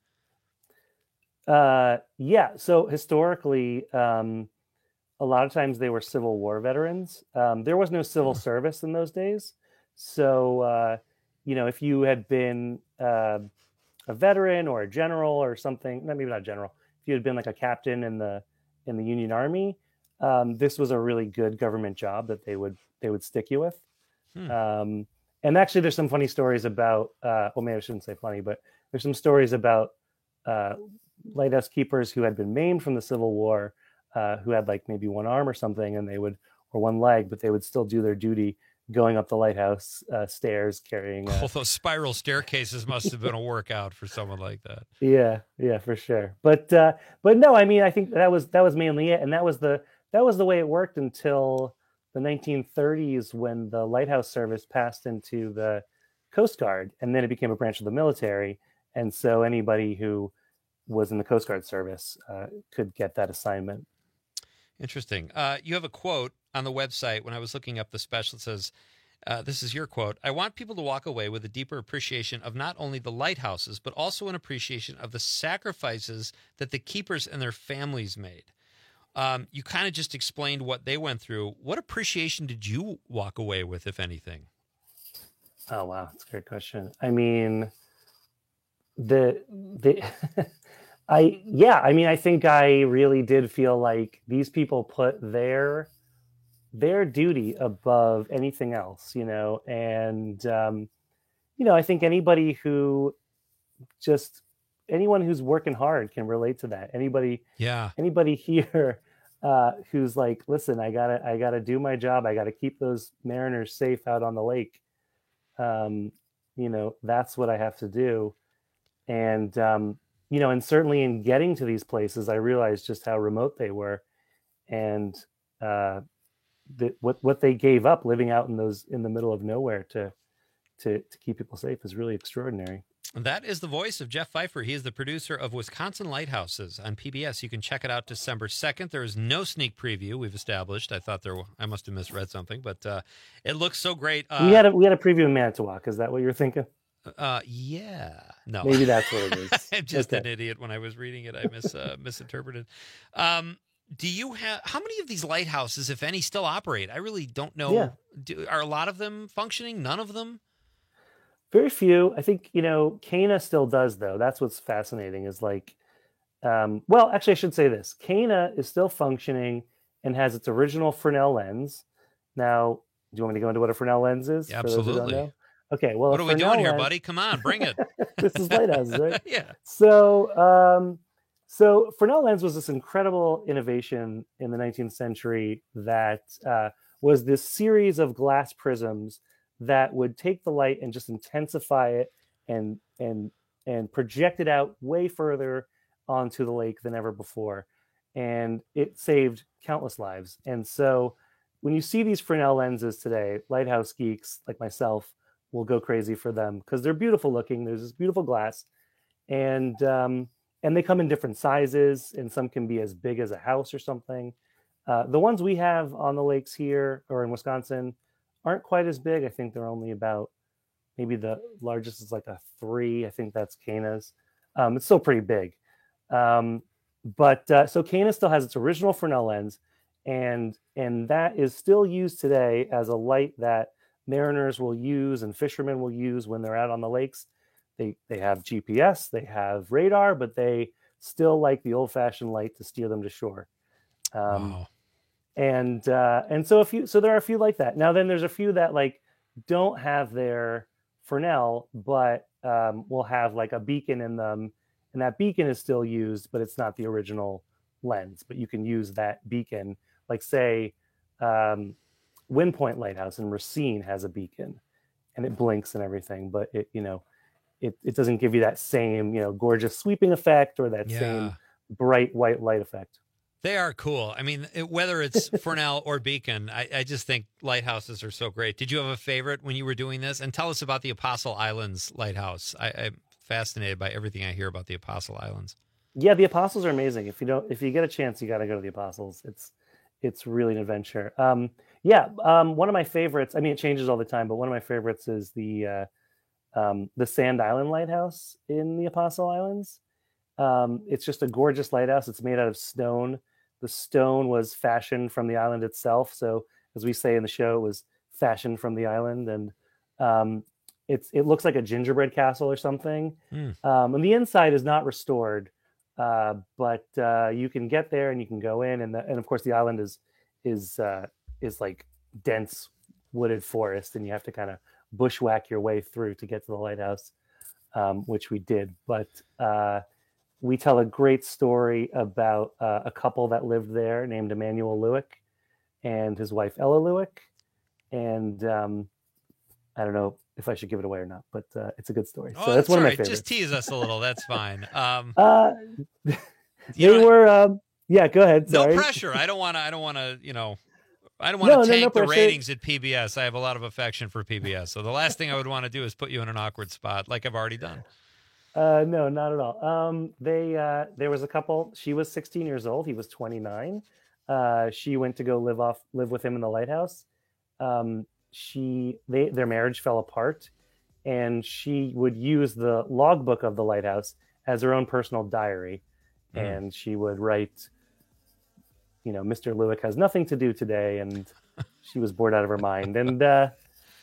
Uh, yeah. So historically, um, a lot of times they were Civil War veterans. Um, there was no civil service in those days. So, uh, you know, if you had been uh, a veteran or a general or something, no, maybe not a general, if you had been like a captain in the in the Union Army, um, this was a really good government job that they would they would stick you with. Hmm. Um, and actually, there's some funny stories about. Uh, well, maybe I shouldn't say funny, but there's some stories about uh, lighthouse keepers who had been maimed from the Civil War, uh, who had like maybe one arm or something, and they would or one leg, but they would still do their duty going up the lighthouse uh, stairs carrying. Uh, All those spiral staircases must have been a workout for someone like that. Yeah, yeah, for sure. But uh, but no, I mean, I think that was that was mainly it, and that was the that was the way it worked until the nineteen thirties when the lighthouse service passed into the Coast Guard, and then it became a branch of the military, and so anybody who was in the Coast Guard service uh, could get that assignment. Interesting. Uh, you have a quote on the website. When I was looking up the special, it says, uh, this is your quote. I want people to walk away with a deeper appreciation of not only the lighthouses, but also an appreciation of the sacrifices that the keepers and their families made. Um, you kind of just explained what they went through. What appreciation did you walk away with, if anything? Oh, wow. That's a great question. I mean, the, the, I, yeah, I mean, I think I really did feel like these people put their, their duty above anything else, you know, and, um, you know, I think anybody who just, anyone who's working hard can relate to that. Anybody, Yeah. anybody here, uh, who's like, listen, I gotta, I gotta do my job. I gotta keep those mariners safe out on the lake. Um, you know, that's what I have to do. And, um, you know, and certainly in getting to these places, I realized just how remote they were, and uh, the, what what they gave up living out in those in the middle of nowhere to to to keep people safe is really extraordinary. That is the voice of Jeff Pfeiffer. He is the producer of Wisconsin Lighthouses on P B S. You can check it out December second. There is no sneak preview, we've established. I thought there. I must have misread something, but uh, it looks so great. Uh, we had a we had a preview in Manitowoc. Is that what you're thinking? Uh, yeah. No. Maybe that's what it is. I'm just Okay. an idiot. When I was reading it, I mis uh, misinterpreted. Um, do you have how many of these lighthouses, if any, still operate? I really don't know. Yeah. Do, are a lot of them functioning? None of them? Very few. I think, you know, Cana still does, though. That's what's fascinating is like, um, well, actually, I should say this. Cana is still functioning and has its original Fresnel lens. Now, do you want me to go into what a Fresnel lens is? Yeah, for those who don't absolutely. know? Okay, well, What a are we Fresnel doing here, lens- buddy? Come on, bring it. This is lighthouses, right? Yeah. So, um, so Fresnel lens was this incredible innovation in the nineteenth century that uh, was this series of glass prisms that would take the light and just intensify it and and and project it out way further onto the lake than ever before, and it saved countless lives. And so, when you see these Fresnel lenses today, lighthouse geeks like myself will go crazy for them because they're beautiful looking. There's this beautiful glass, and um, and they come in different sizes, and some can be as big as a house or something. Uh, the ones we have on the lakes here or in Wisconsin aren't quite as big. I think they're only about, maybe the largest is like a three. I think that's Cana's. Um, it's still pretty big. Um, but uh, so Cana still has its original Fresnel lens, and and that is still used today as a light that mariners will use and fishermen will use when they're out on the lakes. They they have G P S, they have radar, but they still like the old-fashioned light to steer them to shore. Um, Wow. And uh, and so a few, so there are a few like that. Now then, there's a few that like don't have their Fresnel, but um, will have like a beacon in them, and that beacon is still used, but it's not the original lens. But you can use that beacon, like say, um, Wind Point Lighthouse in Racine has a beacon, and it blinks and everything, but it you know, it it doesn't give you that same you know gorgeous sweeping effect or that Yeah. same bright white light effect. They are cool. I mean, it, whether it's Fresnel or Beacon, I, I just think lighthouses are so great. Did you have a favorite when you were doing this? And tell us about the Apostle Islands lighthouse. I, I'm fascinated by everything I hear about the Apostle Islands. Yeah, the Apostles are amazing. If you don't, if you get a chance, you got to go to the Apostles. It's it's really an adventure. Um, yeah, um, one of my favorites. I mean, it changes all the time, but one of my favorites is the uh, um, the Sand Island Lighthouse in the Apostle Islands. Um, it's just a gorgeous lighthouse. It's made out of stone. The stone was fashioned from the island itself. So, as we say in the show, it was fashioned from the island, and um, it's it looks like a gingerbread castle or something. Mm. Um, and the inside is not restored, uh, but uh, you can get there and you can go in, and the, and of course the island is is uh, is like dense wooded forest, and you have to kind of bushwhack your way through to get to the lighthouse, um, which we did. But uh, we tell a great story about uh, a couple that lived there named Emmanuel Lewick and his wife Ella Lewick, and um, I don't know if I should give it away or not, but uh, it's a good story. Oh, so that's one of all my right. favorites. Just tease us a little. That's fine. Um, Uh, You they know- were, um, yeah. Go ahead. no Sorry. pressure. I don't want to. I don't want to. You know. I don't want No, to no, tank no the pressure. ratings at P B S. I have a lot of affection for P B S. So the last thing I would want to do is put you in an awkward spot, like I've already done. Uh, no, not at all. Um, they uh, there was a couple. She was sixteen years old. He was twenty-nine. Uh, she went to go live off live with him in the lighthouse. Um, she they their marriage fell apart, and she would use the logbook of the lighthouse as her own personal diary, Mm. and she would write, you know, Mister Lewick has nothing to do today, and she was bored out of her mind. And uh,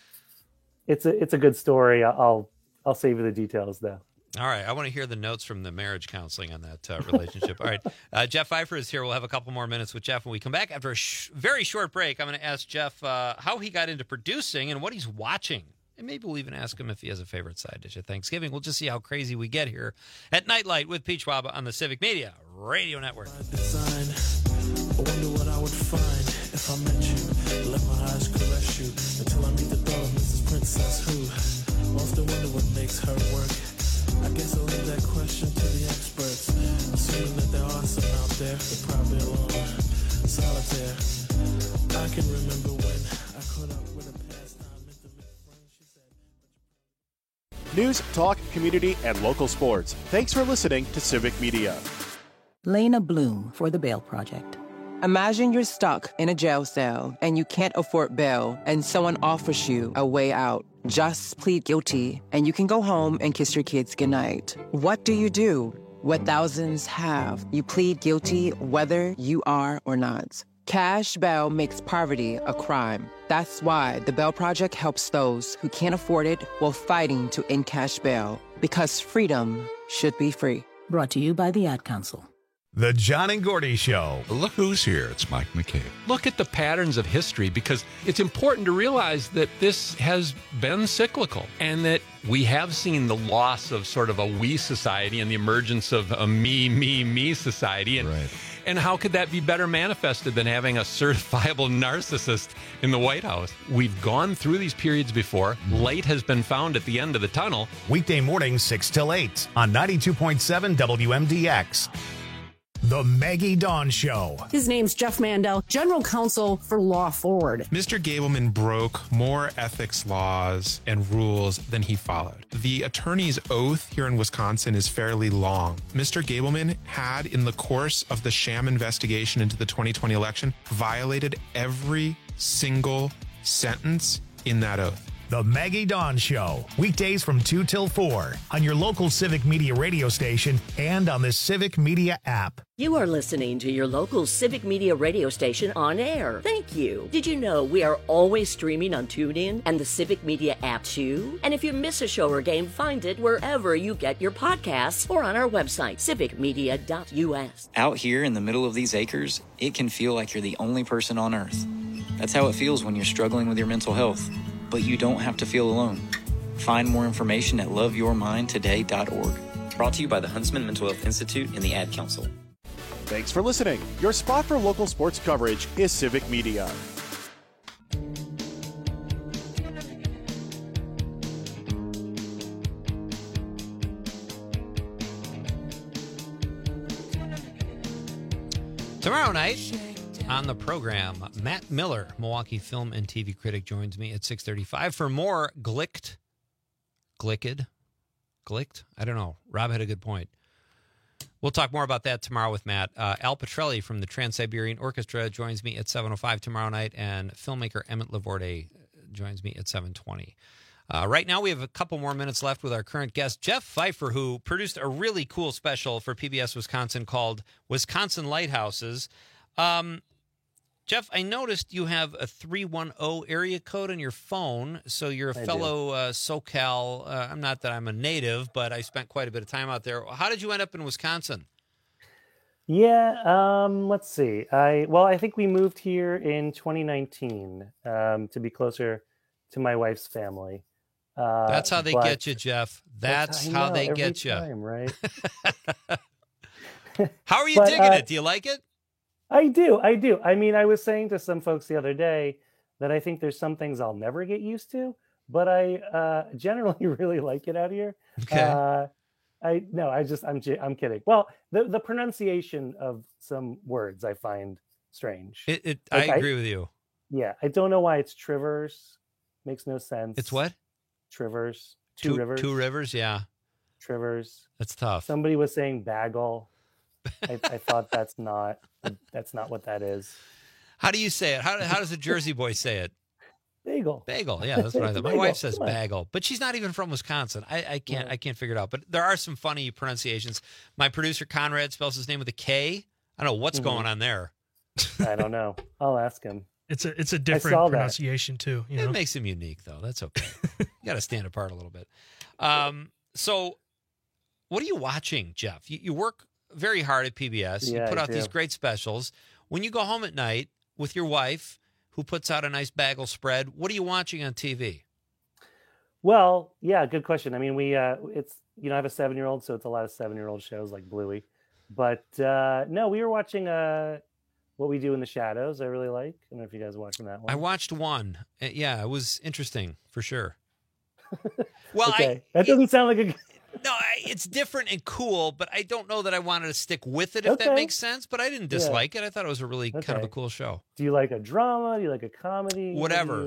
it's a it's a good story. I'll I'll save you the details though. All right. I want to hear the notes from the marriage counseling on that uh, relationship. All right. Uh, Jeff Pfeiffer is here. We'll have a couple more minutes with Jeff when we come back. After a sh- very short break, I'm going to ask Jeff uh, how he got into producing and what he's watching. And maybe we'll even ask him if he has a favorite side dish at Thanksgiving. We'll just see how crazy we get here at Nightlight with Peach Waba on the Civic Media Radio Network. I wonder what I would find if I met you. Let my eyes caress you until I meet the dog, Missus Princess, who often wonder what makes her work. I guess I'll leave that question to the experts. Assuming that there are some out there, they're probably alone, solitaire. I can remember when I caught up with a pastime. News, talk, community, and local sports. Thanks for listening to Civic Media. Lena Bloom for the Bail Project. Imagine you're stuck in a jail cell and you can't afford bail and someone offers you a way out. Just plead guilty and you can go home and kiss your kids goodnight. What do you do? What thousands have. You plead guilty whether you are or not. Cash bail makes poverty a crime. That's why the Bail Project helps those who can't afford it while fighting to end cash bail. Because freedom should be free. Brought to you by the Ad Council. The John and Gordy Show. Look who's here. It's Mike McCabe. Look at the patterns of history, because it's important to realize that this has been cyclical and that we have seen the loss of sort of a we society and the emergence of a me, me, me society. And, right. and how could that be better manifested than having a certifiable narcissist in the White House? We've gone through these periods before. Light has been found at the end of the tunnel. Weekday mornings, six till eight on ninety-two point seven W M D X. The Maggie Dawn Show. His name's Jeff Mandel, General Counsel for Law Forward. Mister Gableman broke more ethics laws and rules than he followed. The attorney's oath here in Wisconsin is fairly long. Mister Gableman had, in the course of the sham investigation into the twenty twenty election, violated every single sentence in that oath. The Maggie Dawn Show, weekdays from two till four on your local Civic Media radio station and on the Civic Media app. You are listening to your local Civic Media radio station on air. Thank you. Did you know we are always streaming on TuneIn and the Civic Media app too? And if you miss a show or game, find it wherever you get your podcasts or on our website, civic media dot U S. Out here in the middle of these acres, it can feel like you're the only person on earth. That's how it feels when you're struggling with your mental health. But you don't have to feel alone. Find more information at love your mind today dot org. Brought to you by the Huntsman Mental Health Institute and the Ad Council. Thanks for listening. Your spot for local sports coverage is Civic Media. Tomorrow night on the program, Matt Miller, Milwaukee film and T V critic, joins me at six thirty-five for more Glicked. Glicked? Glicked? I don't know. Rob had a good point. We'll talk more about that tomorrow with Matt. Uh, Al Petrelli from the Trans-Siberian Orchestra joins me at seven oh five tomorrow night, and filmmaker Emmett Lavorte joins me at seven twenty. Uh, right now, we have a couple more minutes left with our current guest, Jeff Pfeiffer, who produced a really cool special for P B S Wisconsin called Wisconsin Lighthouses. Um, Jeff, I noticed you have a three one zero area code on your phone, so you're a I fellow uh, SoCal. Uh, I'm not that I'm a native, but I spent quite a bit of time out there. How did you end up in Wisconsin? Yeah, um, let's see. I well, I think we moved here in twenty nineteen um, to be closer to my wife's family. Uh, That's how they but- get you, Jeff. That's I how know, they every get you. time, right? How are you But, digging uh, it? Do you like it? I do. I do. I mean, I was saying to some folks the other day that I think there's some things I'll never get used to, but I uh, generally really like it out here. Okay. Uh, I no, I just I'm j- I'm kidding. Well, the the pronunciation of some words I find strange. It, it Like, I agree with you. Yeah, I don't know why it's Trivers. Makes no sense. It's what? Trivers. Two, rivers. Two rivers, yeah. Trivers. That's tough. Somebody was saying bagel. I, I thought that's not that's not what that is. How do you say it? How, how does a Jersey boy say it? Bagel. Bagel. Yeah, that's what I thought. My Bagel, wife says come on. bagel, but she's not even from Wisconsin. I, I can't. I can't figure it out. But there are some funny pronunciations. My producer Conrad spells his name with a K. I don't know what's Mhm. going on there. I don't know. I'll ask him. It's a it's a saw different that. pronunciation too. You know? It makes him unique, though. That's okay. You got to stand apart a little bit. Um, so, what are you watching, Jeff? You, you work very hard at P B S. Yeah, you put I out these do. great specials. When you go home at night with your wife, who puts out a nice bagel spread, what are you watching on T V? Well, yeah, good question. I mean, we uh it's you know, I have a seven year old, so it's a lot of seven year old shows like Bluey. But uh no, we were watching uh What We Do in the Shadows. I really like. I don't know if you guys are watching that one. I watched one. Uh, Yeah, it was interesting for sure. Well, okay. that doesn't sound like a I no, I, it's different and cool, but I don't know that I wanted to stick with it, if that Okay. makes sense. But I didn't Yeah. dislike it. I thought it was a really kind of a Okay. cool show. Do you like a drama? Do you like a comedy? What do Whatever. you-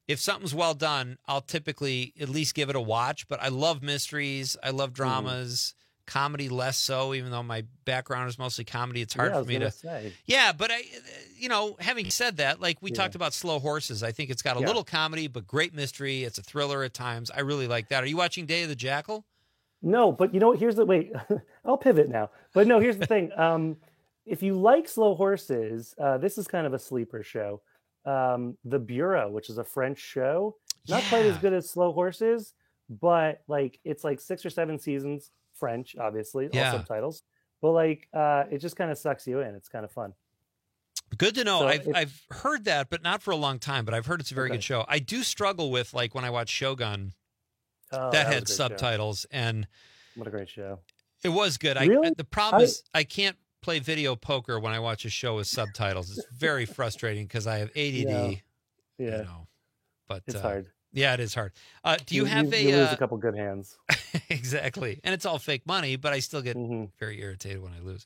if something's well done, I'll typically at least give it a watch. But I love mysteries. I love dramas. Comedy less so, even though my background is mostly comedy. It's hard Yeah, I for was me to. gonna say. Yeah, but I, you know, having said that, like we Yeah. talked about Slow Horses, I think it's got a Yeah. little comedy, but great mystery. It's a thriller at times. I really like that. Are you watching Day of the Jackal? No, but you know what? Here's the wait. I'll pivot now. But no, here's the thing. Um, if you like Slow Horses, uh, this is kind of a sleeper show. Um, The Bureau, which is a French show, not quite as Yeah. good as Slow Horses, but like it's like six or seven seasons, French, obviously, Yeah. all subtitles. But like, uh, it just kind of sucks you in. It's kind of fun. Good to know. So I've it- I've heard that, but not for a long time. But I've heard it's a very Okay. good show. I do struggle with like when I watch Shogun, Oh, that was a had great show. subtitles, and What a great show. it was good. I Really? the problem I- is I can't play video poker when I watch a show with subtitles. It's very frustrating because I have A D D. Yeah. You Yeah. know, but It's uh, hard. Yeah, it is hard. Uh, do you, have a you lose uh, a couple good hands? exactly, and it's all fake money, but I still get Mm-hmm. very irritated when I lose.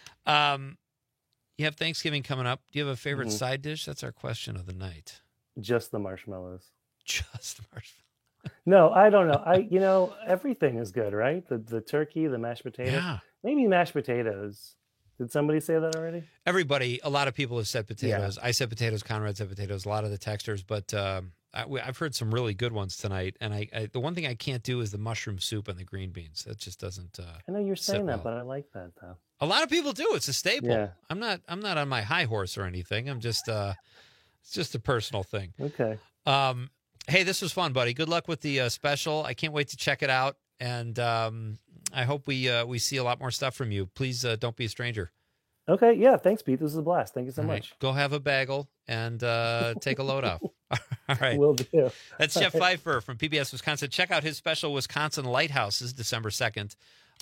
Um, you have Thanksgiving coming up. Do you have a favorite Mhm. side dish? That's our question of the night. Just the marshmallows. Just the marshmallows. No, I don't know. I you know everything is good, right? The the turkey, the mashed potatoes. Yeah. Maybe mashed potatoes. Did somebody say that already? Everybody, a lot of people have said potatoes. I said potatoes. Conrad said potatoes. A lot of the texters, but um, I, I've heard some really good ones tonight. And I, I, the one thing I can't do is the mushroom soup and the green beans. That just doesn't. Uh, I know you're sit saying that, well. but I like that though. A lot of people do. It's a staple. Yeah. I'm not. I'm not on my high horse or anything. I'm just. Uh, it's just a personal thing. Okay. Um, hey, this was fun, buddy. Good luck with the uh, special. I can't wait to check it out, and um, I hope we uh, we see a lot more stuff from you. Please uh, don't be a stranger. Okay, yeah, thanks, Pete. This is a blast. Thank you so All right. much. Go have a bagel and uh, take a load off. All right. Will do. That's All Jeff right. Pfeiffer from P B S Wisconsin. Check out his special Wisconsin Lighthouses December second.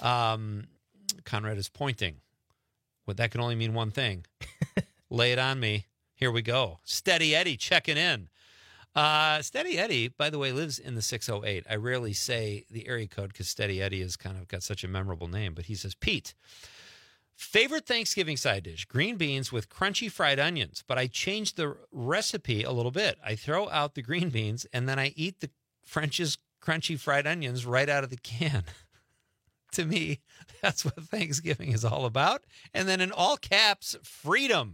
Um, Conrad is pointing. Well, that can only mean one thing. Lay it on me. Here we go. Steady Eddie checking in. Uh, Steady Eddie, by the way, lives in the six oh eight. I rarely say the area code because Steady Eddie has kind of got such a memorable name, but he says, Pete, favorite Thanksgiving side dish, green beans with crunchy fried onions, but I changed the recipe a little bit. I throw out the green beans and then I eat the French's crunchy fried onions right out of the can. To me, that's what Thanksgiving is all about. And then in all caps, freedom.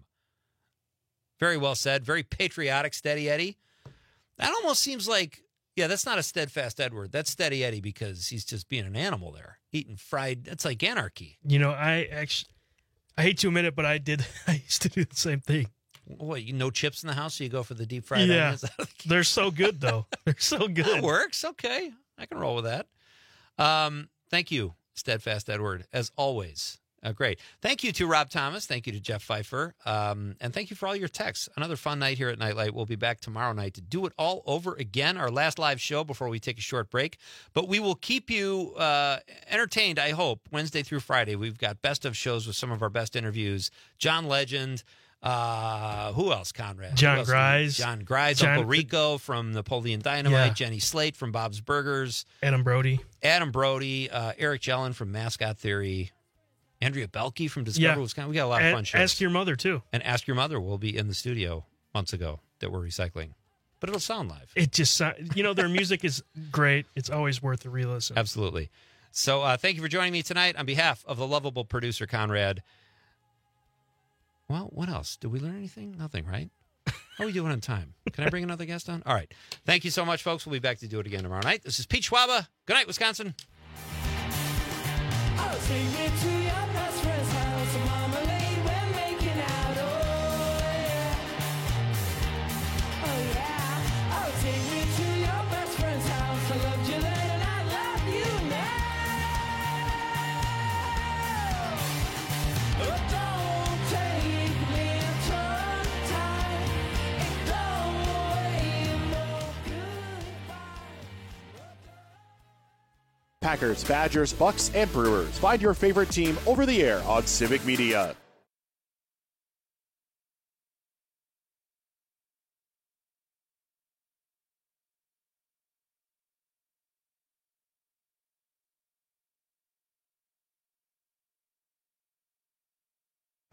Very well said. Very patriotic, Steady Eddie. That almost seems like, yeah, that's not a steadfast Edward. That's Steady Eddie because he's just being an animal there, eating fried. That's like anarchy. You know, I actually, I hate to admit it, but I did. I used to do the same thing. What, you no chips in the house, so you go for the deep fried Yeah, onions? they're so good though. They're so good. That works. Okay. I can roll with that. Um, thank you, Steadfast Edward, as always. Uh, great. Thank you to Rob Thomas. Thank you to Jeff Pfeiffer. Um, and thank you for all your texts. Another fun night here at Nightlight. We'll be back tomorrow night to do it all over again, our last live show before we take a short break. But we will keep you uh, entertained, I hope, Wednesday through Friday. We've got best of shows with some of our best interviews. John Legend. Uh, who else, Conrad? John Who else? Grise. John Grise. John- Uncle Rico from Napoleon Dynamite. Yeah. Jenny Slate from Bob's Burgers. Adam Brody. Adam Brody. Uh, Eric Jellin from Mascot Theory. Andrea Belke from Discover Yeah. Wisconsin. We got a lot of A- fun shows. Ask Your Mother too. And Ask Your Mother will be in the studio months ago that we're recycling. But it'll sound live. It just, sou- you know, their music is great. It's always worth a re-listen. Absolutely. So uh, thank you for joining me tonight on behalf of the lovable producer, Conrad. Well, what else? Did we learn anything? Nothing, right? How are we doing on time? Can I bring another guest on? All right. Thank you so much, folks. We'll be back to do it again tomorrow night. This is Pete Schwaba. Good night, Wisconsin. Oh, take me to your best friend's house, Marmalade, we're making out, oh yeah. Oh yeah. Oh, take me to your best friend's house. I loved you then and I love you now. Oh, don't take me tongue tied. It don't ain't no Packers, Badgers, Bucks, and Brewers. Find your favorite team over the air on Civic Media.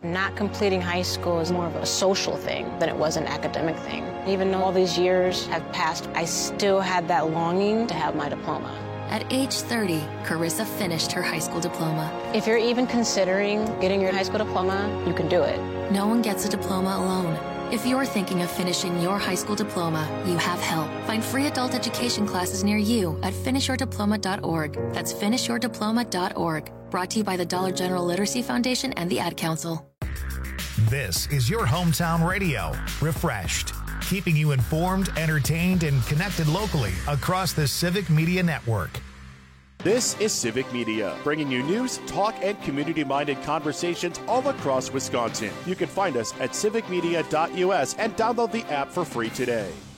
Not completing high school is more of a social thing than it was an academic thing. Even though all these years have passed, I still had that longing to have my diploma. At age thirty, Carissa finished her high school diploma. If you're even considering getting your high school diploma, you can do it. No one gets a diploma alone. If you're thinking of finishing your high school diploma, you have help. Find free adult education classes near you at finish your diploma dot org. That's finish your diploma dot org. Brought to you by the Dollar General Literacy Foundation and the Ad Council. This is your hometown radio, Refreshed, keeping you informed, entertained, and connected locally across the Civic Media Network. This is Civic Media, bringing you news, talk, and community-minded conversations all across Wisconsin. You can find us at civic media dot U S and download the app for free today.